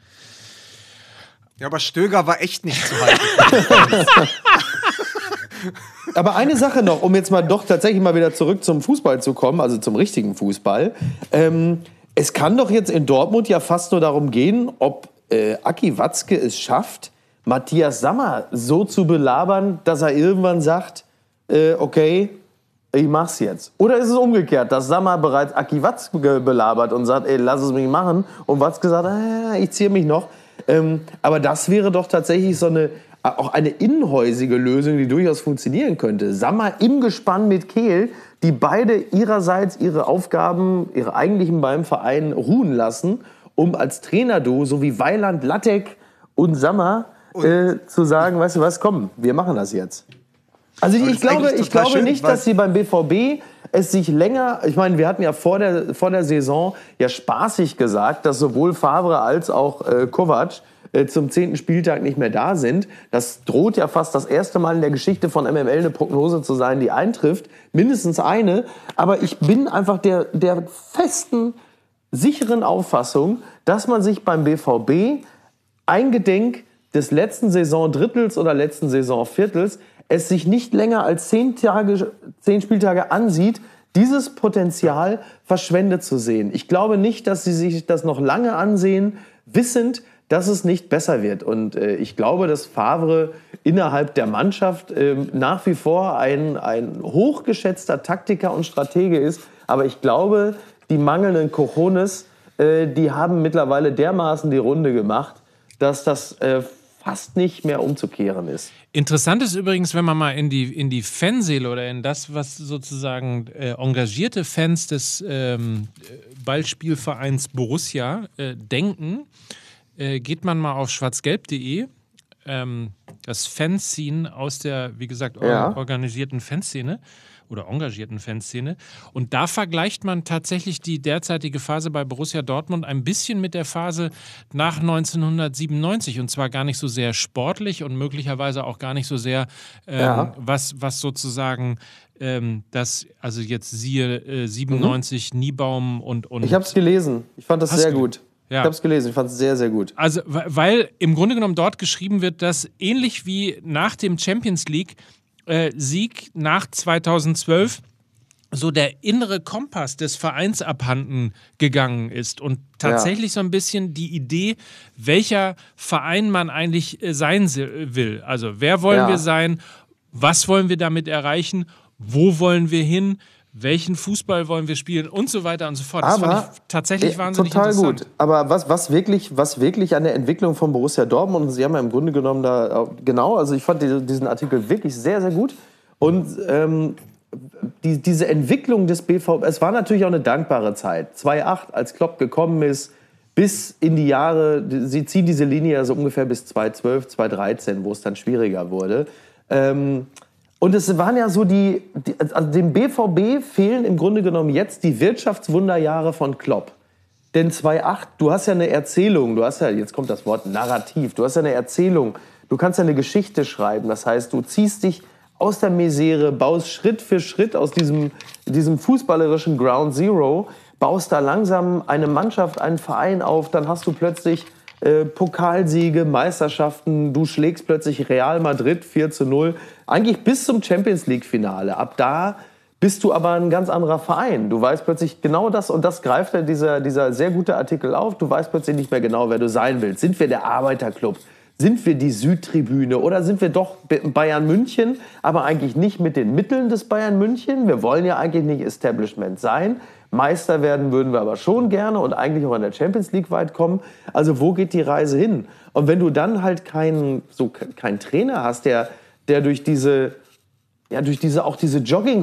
S3: Ja, aber Stöger war echt nicht zu halten.
S1: Aber eine Sache noch, um jetzt mal doch tatsächlich mal wieder zurück zum Fußball zu kommen, also zum richtigen Fußball. Ähm, es kann doch jetzt in Dortmund ja fast nur darum gehen, ob äh, Aki Watzke es schafft, Matthias Sammer so zu belabern, dass er irgendwann sagt, äh, okay, ich mach's jetzt. Oder ist es umgekehrt, dass Sammer bereits Aki Watzke belabert und sagt, ey, lass es mich machen. Und Watzke sagt, äh, ich ziehe mich noch. Ähm, aber das wäre doch tatsächlich so eine auch eine innenhäusige Lösung, die durchaus funktionieren könnte. Sammer im Gespann mit Kehl, die beide ihrerseits ihre Aufgaben, ihre eigentlichen beim Verein ruhen lassen, um als Trainerduo, so wie Weiland, Lattek und Sammer, und äh, zu sagen, weißt du was, komm, wir machen das jetzt. Also ich, ich glaube, ich glaube schön, nicht, dass sie beim B V B es sich länger, ich meine, wir hatten ja vor der, vor der Saison ja spaßig gesagt, dass sowohl Favre als auch äh, Kovac zum zehnten Spieltag nicht mehr da sind. Das droht ja fast das erste Mal in der Geschichte von M M L eine Prognose zu sein, die eintrifft. Mindestens eine. Aber ich bin einfach der, der festen, sicheren Auffassung, dass man sich beim B V B eingedenk des letzten Saisondrittels oder letzten Saisonviertels es sich nicht länger als zehn, Tage, zehn Spieltage ansieht, dieses Potenzial verschwendet zu sehen. Ich glaube nicht, dass sie sich das noch lange ansehen, wissend, dass es nicht besser wird. Und äh, ich glaube, dass Favre innerhalb der Mannschaft äh, nach wie vor ein, ein hochgeschätzter Taktiker und Stratege ist. Aber ich glaube, die mangelnden Cojones, äh, die haben mittlerweile dermaßen die Runde gemacht, dass das äh, fast nicht mehr umzukehren ist.
S2: Interessant ist übrigens, wenn man mal in die, in die Fanseele oder in das, was sozusagen äh, engagierte Fans des ähm, Ballspielvereins Borussia äh, denken, äh, geht man mal auf schwarz-gelb punkt de, ähm, das Fanzine aus der, wie gesagt,
S1: Ja.
S2: organisierten Fanszene oder engagierten Fanszene. Und da vergleicht man tatsächlich die derzeitige Phase bei Borussia Dortmund ein bisschen mit der Phase nach neunzehnhundertsiebenundneunzig. Und zwar gar nicht so sehr sportlich und möglicherweise auch gar nicht so sehr, ähm,
S1: Ja.
S2: was, was sozusagen ähm, das, also jetzt siehe äh, siebenundneunzig, mhm. Niebaum und, und...
S1: Ich habe es gelesen. Ich fand das
S2: Hast
S1: sehr
S2: du-
S1: gut.
S2: Ja.
S1: Ich habe es gelesen. Ich fand es sehr, sehr gut.
S2: Also, we- weil im Grunde genommen dort geschrieben wird, dass ähnlich wie nach dem Champions League äh, Sieg nach zweitausendzwölf so der innere Kompass des Vereins abhanden gegangen ist und tatsächlich so ein bisschen die Idee, welcher Verein man eigentlich äh, sein se- will. Also wer wollen
S1: Ja.
S2: wir sein, was wollen wir damit erreichen, wo wollen wir hin, welchen Fußball wollen wir spielen und so weiter und so fort. Das
S1: Aber
S2: fand ich tatsächlich
S1: äh,
S2: wahnsinnig
S1: total
S2: interessant.
S1: gut. Aber was, was, wirklich, was wirklich an der Entwicklung von Borussia Dortmund, und Sie haben ja im Grunde genommen da, auch- genau, also ich fand die, diesen Artikel wirklich sehr, sehr gut. Und ähm, die, diese Entwicklung des B V B, es war natürlich auch eine dankbare Zeit. zweitausendacht, als Klopp gekommen ist, bis in die Jahre, Sie ziehen diese Linie also ungefähr bis zweitausendzwölf, zweitausenddreizehn, wo es dann schwieriger wurde. Ähm, Und es waren ja so die, die, also dem B V B fehlen im Grunde genommen jetzt die Wirtschaftswunderjahre von Klopp. Denn zweitausendacht, du hast ja eine Erzählung, du hast ja, jetzt kommt das Wort Narrativ, du hast ja eine Erzählung, du kannst ja eine Geschichte schreiben. Das heißt, du ziehst dich aus der Misere, baust Schritt für Schritt aus diesem, diesem fußballerischen Ground Zero, baust da langsam eine Mannschaft, einen Verein auf, dann hast du plötzlich äh, Pokalsiege, Meisterschaften, du schlägst plötzlich Real Madrid vier zu null, eigentlich bis zum Champions-League-Finale. Ab da bist du aber ein ganz anderer Verein. Du weißt plötzlich genau das, und das greift ja dieser, dieser sehr gute Artikel auf, du weißt plötzlich nicht mehr genau, wer du sein willst. Sind wir der Arbeiterclub? Sind wir die Südtribüne oder sind wir doch Bayern München, aber eigentlich nicht mit den Mitteln des Bayern München? Wir wollen ja eigentlich nicht Establishment sein. Meister werden würden wir aber schon gerne und eigentlich auch in der Champions League weit kommen. Also wo geht die Reise hin? Und wenn du dann halt keinen so keinen Trainer hast, der, der durch diese, ja, durch diese, auch diese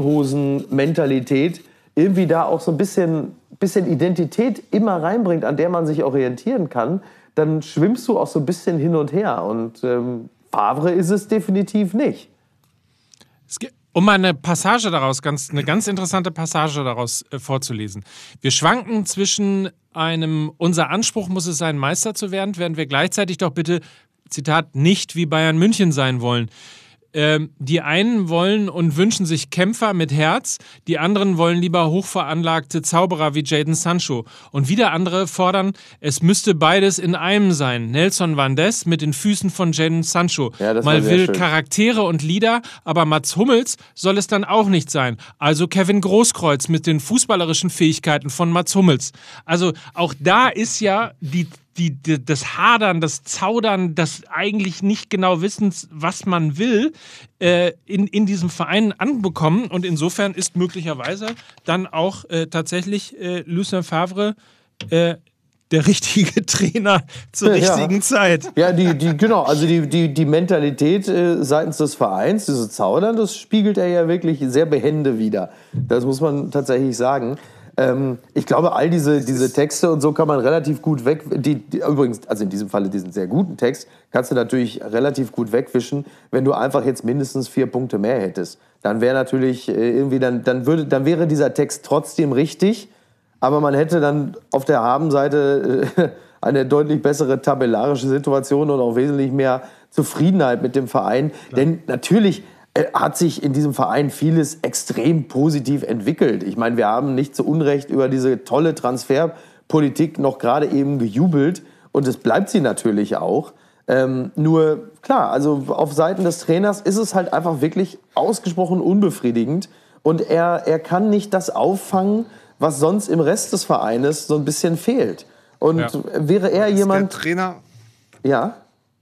S1: Jogginghosen-Mentalität irgendwie da auch so ein bisschen, bisschen Identität immer reinbringt, an der man sich orientieren kann, dann schwimmst du auch so ein bisschen hin und her. Und ähm, Favre ist es definitiv nicht.
S2: Es gibt, um mal eine Passage daraus, ganz, eine ganz interessante Passage daraus äh, vorzulesen. Wir schwanken zwischen einem, unser Anspruch muss es sein, Meister zu werden, während wir gleichzeitig doch bitte, Zitat, nicht wie Bayern München sein wollen. Ähm, die einen wollen und wünschen sich Kämpfer mit Herz, die anderen wollen lieber hochveranlagte Zauberer wie Jadon Sancho. Und wieder andere fordern, es müsste beides in einem sein. Nelson Vandes mit den Füßen von Jadon Sancho.
S1: Ja, das war
S2: Mal
S1: sehr
S2: will
S1: schön.
S2: Charaktere und Lieder, aber Mats Hummels soll es dann auch nicht sein. Also Kevin Großkreuz mit den fußballerischen Fähigkeiten von Mats Hummels. Also auch da ist ja die Die, die, das Hadern, das Zaudern, das eigentlich nicht genau wissen, was man will, äh, in, in diesem Verein anbekommen. Und insofern ist möglicherweise dann auch äh, tatsächlich äh, Lucien Favre äh, der richtige Trainer zur
S1: Ja.
S2: richtigen Zeit.
S1: Ja, die, die, genau, also die, die, die Mentalität äh, seitens des Vereins, dieses Zaudern, das spiegelt er ja wirklich sehr behende wider. Das muss man tatsächlich sagen. Ähm, ich glaube, all diese, diese Texte und so kann man relativ gut weg... Die, die, übrigens, also in diesem Falle diesen sehr guten Text, kannst du natürlich relativ gut wegwischen, wenn du einfach jetzt mindestens vier Punkte mehr hättest. Dann wäre natürlich äh, irgendwie, dann, dann, würde, dann wäre dieser Text trotzdem richtig, aber man hätte dann auf der Habenseite äh, eine deutlich bessere tabellarische Situation und auch wesentlich mehr Zufriedenheit mit dem Verein. Klar. Denn natürlich hat sich in diesem Verein vieles extrem positiv entwickelt. Ich meine, wir haben nicht zu Unrecht über diese tolle Transferpolitik noch gerade eben gejubelt. Und es bleibt sie natürlich auch. Ähm, nur, klar, also auf Seiten des Trainers ist es halt einfach wirklich ausgesprochen unbefriedigend. Und er, er kann nicht das auffangen, was sonst im Rest des Vereines so ein bisschen fehlt. Und
S2: Ja.
S1: wäre er
S3: Ist
S1: jemand...
S3: der Trainer,
S1: Ja.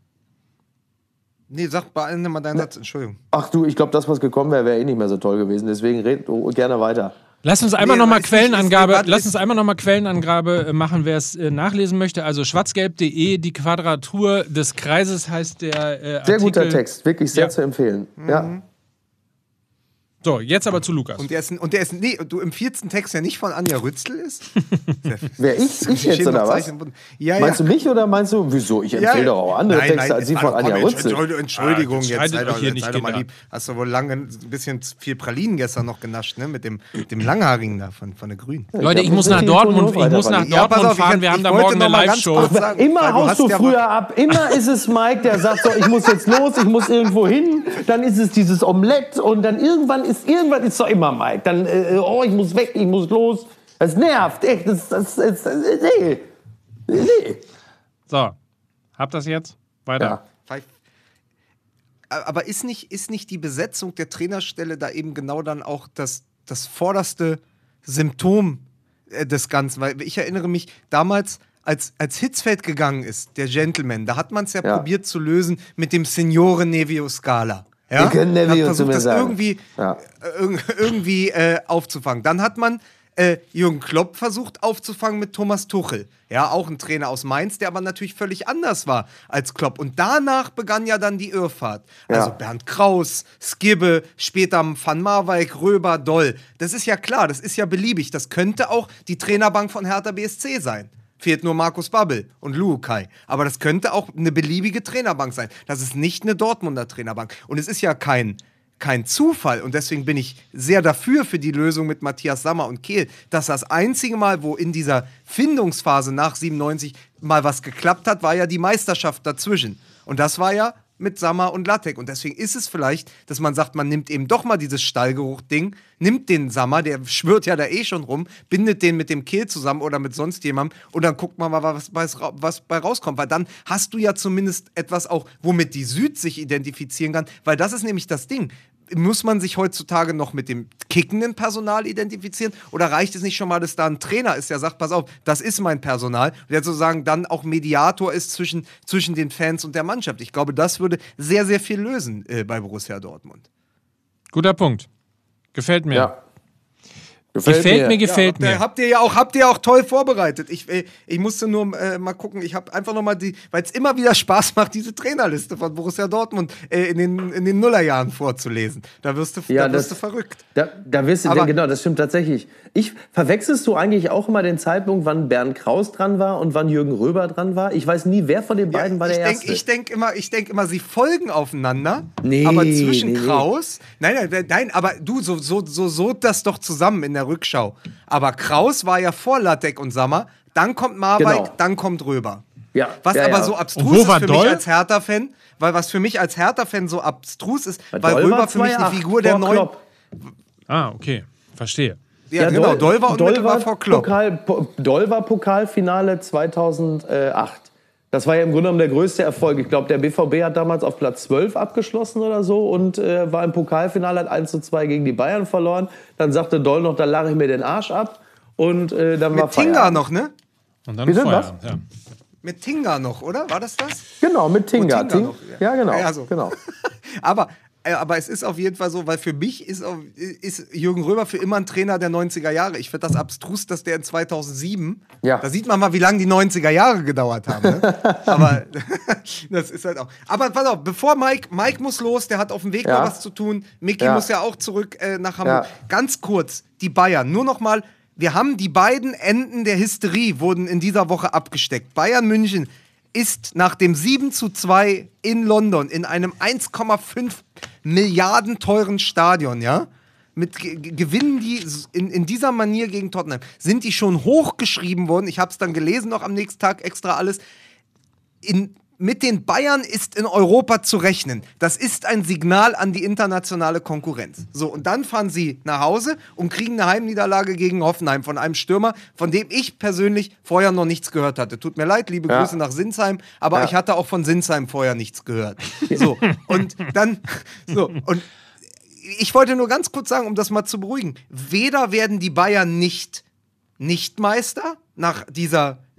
S3: Nee, sag beende mal deinen Satz, Entschuldigung.
S1: Ach du, ich glaube, das, was gekommen wäre, wäre eh nicht mehr so toll gewesen. Deswegen red oh, gerne weiter.
S2: Lass uns einmal
S3: Nee,
S2: nochmal
S3: ist nicht-
S2: Quellenangabe,
S3: ist- ist-
S2: lass uns einmal noch mal Quellenangabe äh, machen, wer es äh, nachlesen möchte. Also schwarzgelb punkt de, die Quadratur des Kreises heißt der äh, Artikel.
S1: Sehr guter Text, wirklich sehr
S2: Ja.
S1: zu empfehlen. Ja.
S2: So, jetzt aber zu Lukas.
S3: Und der ist, und der ist, nee, du empfiehlst einen Text, der nicht von Anja Rützel ist?
S1: Wer ich? Ich jetzt oder was?
S3: Ja,
S1: Meinst
S3: ja.
S1: du mich oder meinst du, wieso? Ich empfehle doch auch andere
S3: Nein,
S1: Texte
S3: nein,
S1: als die
S3: jetzt
S1: von
S3: mal-
S1: Anja
S3: komm,
S1: Rützel.
S3: Entschuldigung, Entschuldigung,
S2: Ah, jetzt
S3: jetzt
S2: streitet
S3: sei
S2: euch
S3: doch,
S2: hier
S3: jetzt
S2: nicht,
S3: sei doch mal
S2: Kinder.
S3: lieb. Hast du wohl lange ein bisschen zu viel Pralinen gestern noch genascht, ne? Mit dem, mit dem Langhaarigen da von, von der Grünen.
S2: Leute, ich
S1: hab
S2: muss
S1: nicht
S2: nach
S1: viel
S2: Dortmund,
S1: Toni
S2: ich muss nach
S1: Hofreiter
S3: Ja, pass
S2: Dortmund
S3: auf, ich-
S2: fahren, wir
S3: ich
S2: haben da
S3: wollte
S2: morgen
S3: noch
S2: eine
S3: mal ganz
S2: Live-Show.
S3: kurz sagen, weil
S1: Immer
S3: du
S1: haust
S3: hast
S1: du
S3: ja
S1: früher ab. Immer ist es Mike, der sagt so, ich muss jetzt los, ich muss irgendwo hin. Dann ist es dieses Omelett und dann irgendwann ist irgendwann ist doch immer Mike. Dann, äh, oh, ich muss weg, ich muss los. Das nervt, echt. Das, das, das, das, nee. Nee.
S2: So, habt das jetzt? Weiter.
S1: Ja.
S3: Pfeif- Aber ist nicht, ist nicht die Besetzung der Trainerstelle da eben genau dann auch das, das vorderste Symptom äh, des Ganzen? Weil ich erinnere mich damals, als, als Hitzfeld gegangen ist, der Gentleman, da hat man es ja,
S1: Ja.
S3: probiert zu lösen mit dem Signore Nevio Scala. Ja?
S1: Wir können
S3: Man hat
S1: Nevio zu
S3: versucht,
S1: mir
S3: das
S1: sagen.
S3: irgendwie,
S1: Ja.
S3: äh, irg- irgendwie äh, aufzufangen. Dann hat man äh, Jürgen Klopp versucht aufzufangen mit Thomas Tuchel. Ja, auch ein Trainer aus Mainz, der aber natürlich völlig anders war als Klopp. Und danach begann ja dann die Irrfahrt. Also
S1: Ja.
S3: Bernd Kraus, Skibbe, später Van Marwijk, Röber, Doll. Das ist ja klar, das ist ja beliebig. Das könnte auch die Trainerbank von Hertha B S C sein. Fehlt nur Markus Babbel und Luukai. Aber das könnte auch eine beliebige Trainerbank sein. Das ist nicht eine Dortmunder Trainerbank. Und es ist ja kein, kein Zufall. Und deswegen bin ich sehr dafür für die Lösung mit Matthias Sammer und Kehl, dass das einzige Mal, wo in dieser Findungsphase nach siebenundneunzig mal was geklappt hat, war ja die Meisterschaft dazwischen. Und das war ja mit Sammer und Lattek. Und deswegen ist es vielleicht, dass man sagt, man nimmt eben doch mal dieses Stallgeruch-Ding, nimmt den Sammer, der schwirrt ja da eh schon rum, bindet den mit dem Kehl zusammen oder mit sonst jemandem und dann guckt man mal, was, was, was bei rauskommt. Weil dann hast du ja zumindest etwas auch, womit die Süd sich identifizieren kann. Weil das ist nämlich das Ding. Muss man sich heutzutage noch mit dem kickenden Personal identifizieren? Oder reicht es nicht schon mal, dass da ein Trainer ist, der sagt, pass auf, das ist mein Personal, und der sozusagen dann auch Mediator ist zwischen, zwischen den Fans und der Mannschaft? Ich glaube, das würde sehr, sehr viel lösen äh, bei Borussia Dortmund.
S2: Guter Punkt. Gefällt mir.
S1: Ja.
S2: Gefällt mir, gefällt
S3: habt ihr,
S2: mir.
S3: habt ihr ja auch, habt ihr auch toll vorbereitet. Ich, äh, ich musste nur äh, mal gucken, ich habe einfach noch mal die, weil es immer wieder Spaß macht, diese Trainerliste von Borussia Dortmund äh, in, den, in den Nullerjahren vorzulesen. Da wirst du,
S1: Ja,
S3: da wirst
S1: das-
S3: du verrückt.
S1: Da, da wirst du,
S3: Aber-
S1: genau, das stimmt tatsächlich. Ich, verwechselst du eigentlich auch immer den Zeitpunkt, wann Bernd Kraus dran war und wann Jürgen Röber dran war? Ich weiß nie, wer von den beiden war
S3: ich
S1: der
S3: denk,
S1: Erste.
S3: ich denke immer, ich denk immer, sie folgen aufeinander.
S1: Nee,
S3: aber zwischen
S1: nee, nee.
S3: Kraus, nein, nein, nein, aber du, so, so, so, so das doch zusammen in der Rückschau. Aber Kraus war ja vor Lattek und Sammer, dann kommt Marwijk,
S1: Genau.
S3: dann kommt Röber.
S1: Ja,
S3: Was
S1: ja,
S3: aber
S1: ja.
S3: so
S2: Und
S3: abstrus
S2: wo
S3: ist
S2: war
S3: für
S2: Doll?
S3: mich als Hertha-Fan, weil was für mich als Hertha-Fan so abstrus ist,
S1: Weil
S3: weil
S1: Doll
S3: Röber
S1: war
S3: für mich eine
S1: zwei acht
S3: Figur der
S1: vor
S3: neuen.
S1: Klopp.
S2: Ah, okay. Verstehe.
S3: Ja, genau, Doll war unmittelbar
S1: war
S3: vor Klopp.
S1: Pokal, Po- Doll war Pokalfinale zweitausendacht. Das war ja im Grunde genommen der größte Erfolg. Ich glaube, der B V B hat damals auf Platz zwölf abgeschlossen oder so und äh, war im Pokalfinale, hat eins zu zwei gegen die Bayern verloren. Dann sagte Doll noch, da lache ich mir den Arsch ab. Und äh, dann war
S3: Mit Tinga
S1: Feierabend.
S3: noch, ne?
S2: Und dann
S1: Bitte,
S2: Feierabend. Ja.
S3: Mit Tinga noch, oder? War das das?
S1: Genau, mit Tinga.
S3: Tinga
S1: Ting-
S3: noch, ja.
S1: ja, genau.
S3: Ja, so.
S1: genau.
S3: Aber, äh, aber es ist auf jeden Fall so, weil für mich ist, auf, ist Jürgen Röber für immer ein Trainer der neunziger Jahre. Ich finde das abstrus, dass der in zweitausendsieben,
S1: Ja.
S3: da sieht man mal, wie lange die neunziger Jahre gedauert haben. Ne? Aber das ist halt auch. Aber pass auf, bevor Mike, Mike muss los, der hat auf dem Weg
S1: Ja.
S3: noch was zu tun. Micky
S1: Ja.
S3: muss ja auch zurück äh, nach Hamburg.
S1: Ja.
S3: Ganz kurz, die Bayern, nur noch mal, wir haben die beiden Enden der Hysterie wurden in dieser Woche abgesteckt. Bayern München ist nach dem sieben zu zwei in London in einem eins Komma fünf Milliarden teuren Stadion, ja, mit Ge- Ge- gewinnen die s- in, in dieser Manier gegen Tottenham, sind die schon hochgeschrieben worden, ich habe es dann gelesen noch am nächsten Tag extra alles, in, mit den Bayern ist in Europa zu rechnen. Das ist ein Signal an die internationale Konkurrenz. So, und dann fahren sie nach Hause und kriegen eine Heimniederlage gegen Hoffenheim von einem Stürmer, von dem ich persönlich vorher noch nichts gehört hatte. Tut mir leid, liebe
S1: Ja.
S3: Grüße nach Sinsheim, aber
S1: Ja.
S3: ich hatte auch von Sinsheim vorher nichts gehört. So, und dann, so, und ich wollte nur ganz kurz sagen, um das mal zu beruhigen, weder werden die Bayern nicht nicht Meister nach dieser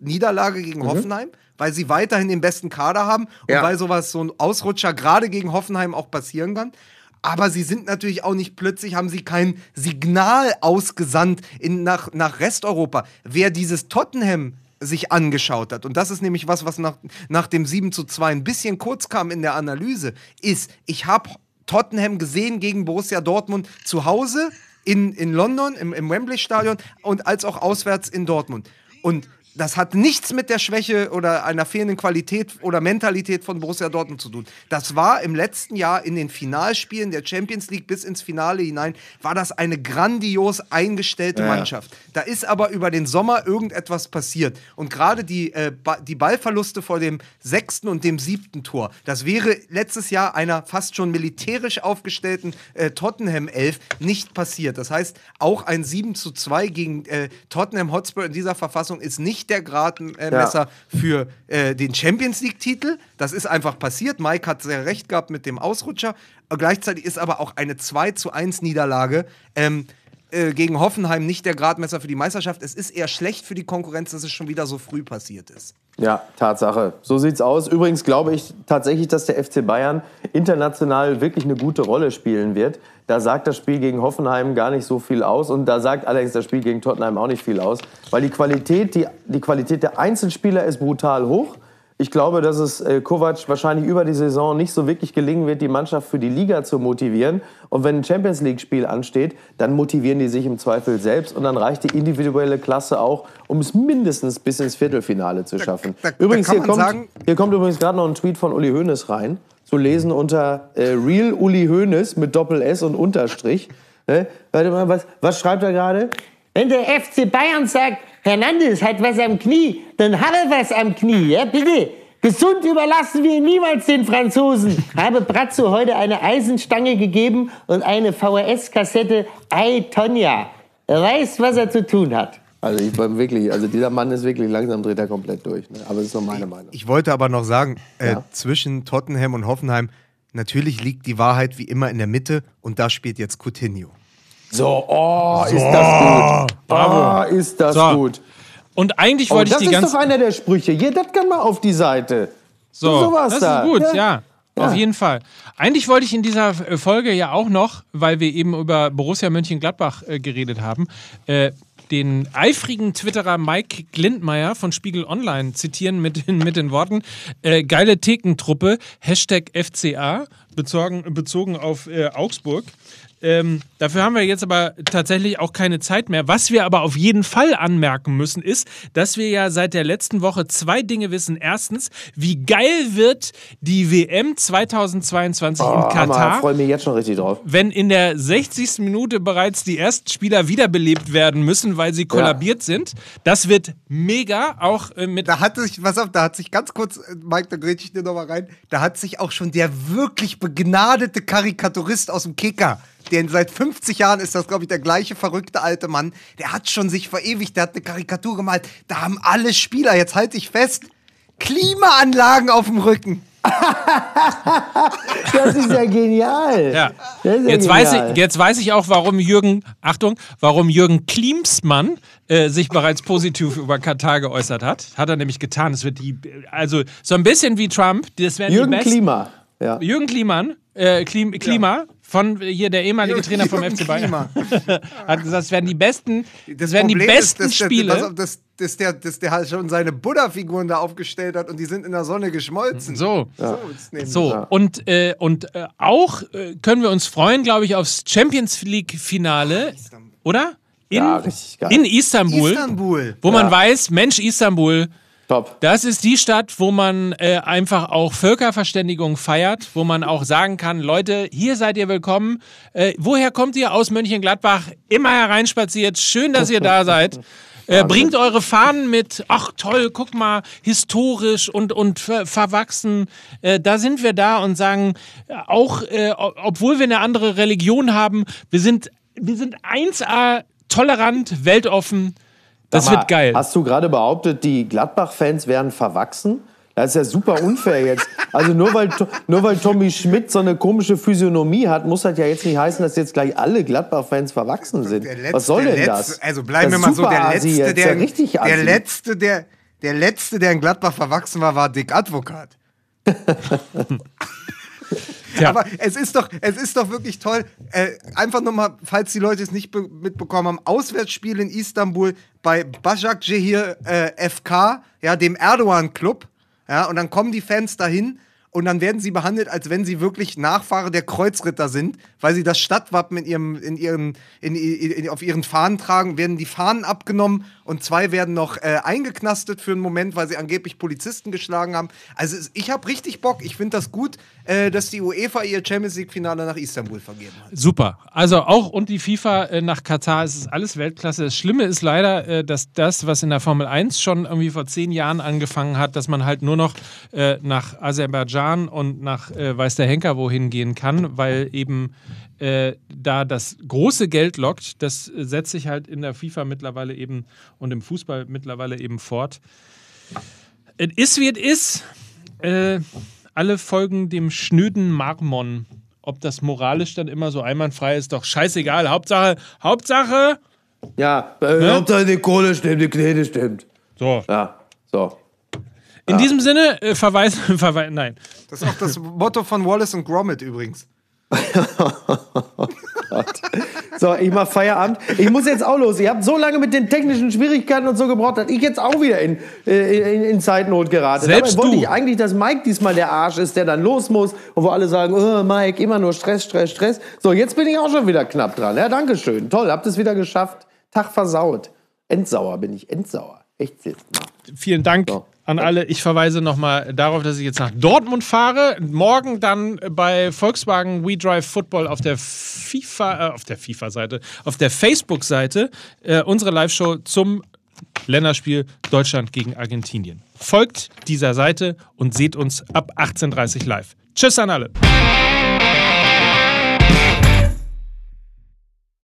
S3: Niederlage gegen
S1: Mhm.
S3: Hoffenheim, weil sie weiterhin den besten Kader haben und
S1: Ja.
S3: weil sowas, so ein Ausrutscher gerade gegen Hoffenheim auch passieren kann. Aber sie sind natürlich auch nicht plötzlich, haben sie kein Signal ausgesandt in, nach, nach Resteuropa. Wer dieses Tottenham sich angeschaut hat, und das ist nämlich was, was nach, nach dem sieben zu zwei ein bisschen kurz kam in der Analyse, ist, ich habe Tottenham gesehen gegen Borussia Dortmund zu Hause in, in London, im, im Wembley-Stadion und als auch auswärts in Dortmund. Und das hat nichts mit der Schwäche oder einer fehlenden Qualität oder Mentalität von Borussia Dortmund zu tun. Das war im letzten Jahr in den Finalspielen der Champions League bis ins Finale hinein, war das eine grandios eingestellte
S1: Ja.
S3: Mannschaft. Da ist aber über den Sommer irgendetwas passiert. Und gerade die, äh, ba- die Ballverluste vor dem sechsten und dem siebten Tor, das wäre letztes Jahr einer fast schon militärisch aufgestellten äh, Tottenham-Elf nicht passiert. Das heißt, auch ein sieben zu zwei gegen äh, Tottenham Hotspur in dieser Verfassung ist nicht der Gradmesser
S1: Ja.
S3: für äh, den Champions League-Titel. Das ist einfach passiert. Mike hat sehr recht gehabt mit dem Ausrutscher. Gleichzeitig ist aber auch eine zwei zu eins Niederlage ähm, äh, gegen Hoffenheim nicht der Gradmesser für die Meisterschaft. Es ist eher schlecht für die Konkurrenz, dass es schon wieder so früh passiert ist.
S1: Ja, Tatsache. So sieht's aus. Übrigens glaube ich tatsächlich, dass der F C Bayern international wirklich eine gute Rolle spielen wird. Da sagt das Spiel gegen Hoffenheim gar nicht so viel aus. Und da sagt allerdings das Spiel gegen Tottenham auch nicht viel aus. Weil die Qualität, die, die Qualität der Einzelspieler ist brutal hoch. Ich glaube, dass es äh, Kovac wahrscheinlich über die Saison nicht so wirklich gelingen wird, die Mannschaft für die Liga zu motivieren. Und wenn ein Champions-League-Spiel ansteht, dann motivieren die sich im Zweifel selbst. Und dann reicht die individuelle Klasse auch, um es mindestens bis ins Viertelfinale zu schaffen.
S3: Da- da
S1: übrigens,
S3: kann
S1: hier
S3: man
S1: kommt,
S3: sagen-
S1: hier kommt übrigens gerade noch ein Tweet von Uli Hoeneß rein. Zu lesen unter äh, Real Uli Hoeneß mit Doppel-S und Unterstrich. Ne? Warte mal, was, was schreibt er gerade?
S4: Wenn der F C Bayern sagt, Hernandez hat was am Knie, dann hat er was am Knie, ja bitte. Gesund überlassen wir ihn niemals den Franzosen. Habe Brazzo heute eine Eisenstange gegeben und eine V H S-Kassette Ei Tonja. Er weiß, was er zu tun hat.
S1: Also ich war wirklich, also dieser Mann ist wirklich langsam, dreht er komplett durch. Ne? Aber das ist nur meine Meinung.
S3: Ich wollte aber noch sagen, äh,
S1: Ja.
S3: zwischen Tottenham und Hoffenheim, natürlich liegt die Wahrheit wie immer in der Mitte und da spielt jetzt Coutinho.
S1: So, oh, ist das gut.
S2: Bravo.
S1: Oh, ist das
S2: So.
S1: gut.
S2: Und eigentlich
S1: Oh,
S2: wollte
S1: das
S2: ich die
S1: ist
S2: ganze...
S1: doch einer der Sprüche. Hier, das kann mal auf die Seite.
S2: So,
S1: So war's
S2: das
S1: da.
S2: ist gut, ja.
S1: Ja.
S2: Auf
S1: Ja.
S2: jeden Fall. Eigentlich wollte ich in dieser äh, Folge ja auch noch, weil wir eben über Borussia Mönchengladbach äh, geredet haben, äh, den eifrigen Twitterer Mike Glindmeier von Spiegel Online zitieren mit den, mit den Worten äh, geile Thekentruppe, Hashtag F C A, bezogen, bezogen auf äh, Augsburg. Ähm, dafür haben wir jetzt aber tatsächlich auch keine Zeit mehr. Was wir aber auf jeden Fall anmerken müssen, ist, dass wir ja seit der letzten Woche zwei Dinge wissen. Erstens, wie geil wird die W M zweitausendzweiundzwanzig in
S1: Oh, Hammer,
S2: Katar,
S1: freue mich jetzt schon richtig drauf.
S2: wenn in der sechzigsten Minute bereits die ersten Spieler wiederbelebt werden müssen, weil sie kollabiert sind. Das wird mega, auch äh, mit...
S3: Da hat sich, was auf, da hat sich ganz kurz, äh, Mike, da grätsch ich dir noch mal rein, da hat sich auch schon der wirklich begnadete Karikaturist aus dem Kicker, der seit fünfzig Jahren ist das, glaube ich, der gleiche verrückte alte Mann, der hat schon sich verewigt, der hat eine Karikatur gemalt, da haben alle Spieler, jetzt halte ich fest, Klimaanlagen auf dem Rücken.
S1: Das ist ja genial.
S2: Ja.
S1: Das ist ja
S2: Jetzt, weiß
S1: genial.
S2: ich, jetzt weiß ich auch, warum Jürgen, Achtung, warum Jürgen Klinsmann äh, sich bereits positiv über Katar geäußert hat. Hat er nämlich getan. Es wird die, also so ein bisschen wie Trump. Das wären
S1: Jürgen
S2: die besten.
S1: Klima. Ja.
S2: Jürgen Kliman, äh, Klim, Klima, von hier der ehemalige Trainer vom F C Bayern,
S3: Klima.
S2: hat gesagt, das werden die besten, das werden die
S3: Problem
S2: besten
S3: ist, dass der-
S2: Spiele.
S3: pass auf, dass, dass, der, dass der halt schon seine Buddha-Figuren da aufgestellt hat und die sind in der Sonne geschmolzen.
S2: So.
S3: So, jetzt nehmen
S2: So,
S1: Ja.
S2: und, äh, und äh, auch äh, können wir uns freuen, glaube ich, aufs Champions League-Finale, oder? In,
S1: Ja, richtig geil.
S2: in Istanbul,
S3: Istanbul.
S2: wo man
S1: Ja.
S2: weiß, Mensch, Istanbul,
S1: Top.
S2: das ist die Stadt, wo man äh, einfach auch Völkerverständigung feiert, wo man auch sagen kann, Leute, hier seid ihr willkommen. Äh, woher kommt ihr? Aus Mönchengladbach. Immer hereinspaziert. Schön, dass ihr da seid. Äh, bringt eure Fahnen mit. Ach toll, guck mal, historisch und, und ver verwachsen. Äh, da sind wir da und sagen, äh, auch äh, obwohl wir eine andere Religion haben, wir sind, wir sind eins A tolerant, weltoffen. Das
S1: Sag mal,
S2: wird geil.
S1: Hast du gerade behauptet, die Gladbach-Fans wären verwachsen? Das ist ja super unfair jetzt. Also nur weil, nur weil Tommy Schmidt so eine komische Physiognomie hat, muss das ja jetzt nicht heißen, dass jetzt gleich alle Gladbach-Fans verwachsen sind.
S3: Der letzte-
S1: Was soll
S3: der
S1: denn
S3: letzte,
S1: das?
S3: Also bleiben
S1: das
S3: wir mal so, der
S1: Super-Asi
S3: letzte,
S1: jetzt,
S3: der,
S1: richtig
S3: der
S1: Asi.
S3: letzte, der, der Letzte, der in Gladbach verwachsen war, war Dick Advokat. Ja. Aber es ist doch, es ist doch wirklich toll. Äh, einfach nochmal, falls die Leute es nicht be- mitbekommen haben, Auswärtsspiel in Istanbul bei Başakşehir äh, F K, ja, dem Erdogan-Club. Ja, und dann kommen die Fans dahin und dann werden sie behandelt, als wenn sie wirklich Nachfahre der Kreuzritter sind, weil sie das Stadtwappen in ihrem, in ihren, in, in, in, auf ihren Fahnen tragen, werden die Fahnen abgenommen und zwei werden noch äh, eingeknastet für einen Moment, weil sie angeblich Polizisten geschlagen haben. Also ich habe richtig Bock. Ich finde das gut, äh, dass die UEFA ihr Champions League-Finale nach Istanbul vergeben hat.
S2: Super. Also auch und die FIFA äh, nach Katar, es ist alles Weltklasse. Das Schlimme ist leider, äh, dass das, was in der Formel eins schon irgendwie vor zehn Jahren angefangen hat, dass man halt nur noch äh, nach Aserbaidschan und nach äh, weiß der Henker wohin gehen kann, weil eben äh, da das große Geld lockt. Das äh, setzt sich halt in der FIFA mittlerweile eben und im Fußball mittlerweile eben fort. Es ist, wie es ist. Äh, alle folgen dem schnöden Marmon. Ob das moralisch dann immer so einwandfrei ist, doch scheißegal. Hauptsache, Hauptsache...
S1: Ja, äh,
S2: ne?
S1: Hauptsache die Kohle stimmt, die Knete stimmt.
S2: So.
S1: Ja, so.
S2: In
S1: Ja.
S2: diesem Sinne, äh, verweisen, verweisen, nein.
S3: Das ist auch das Motto von Wallace und Gromit übrigens.
S1: So, ich mach Feierabend. Ich muss jetzt auch los. Ihr habt so lange mit den technischen Schwierigkeiten und so gebraucht, dass ich jetzt auch wieder in, äh, in, in Zeitnot gerate.
S2: Selbst
S1: Dabei wollte
S2: du.
S1: ich eigentlich, dass Mike diesmal der Arsch ist, der dann los muss und wo alle sagen, oh, Mike, immer nur Stress, Stress, Stress. So, jetzt bin ich auch schon wieder knapp dran. Ja, danke schön. Toll, habt es wieder geschafft. Tag versaut. Endsauer bin ich, endsauer. Echt jetzt.
S2: Vielen Dank
S1: So.
S2: an alle. Ich verweise nochmal darauf, dass ich jetzt nach Dortmund fahre. Morgen dann bei Volkswagen We Drive Football auf der FIFA, äh, auf der FIFA-Seite, auf der Facebook-Seite äh, unsere Live-Show zum Länderspiel Deutschland gegen Argentinien. Folgt dieser Seite und seht uns ab achtzehn Uhr dreißig live. Tschüss an alle.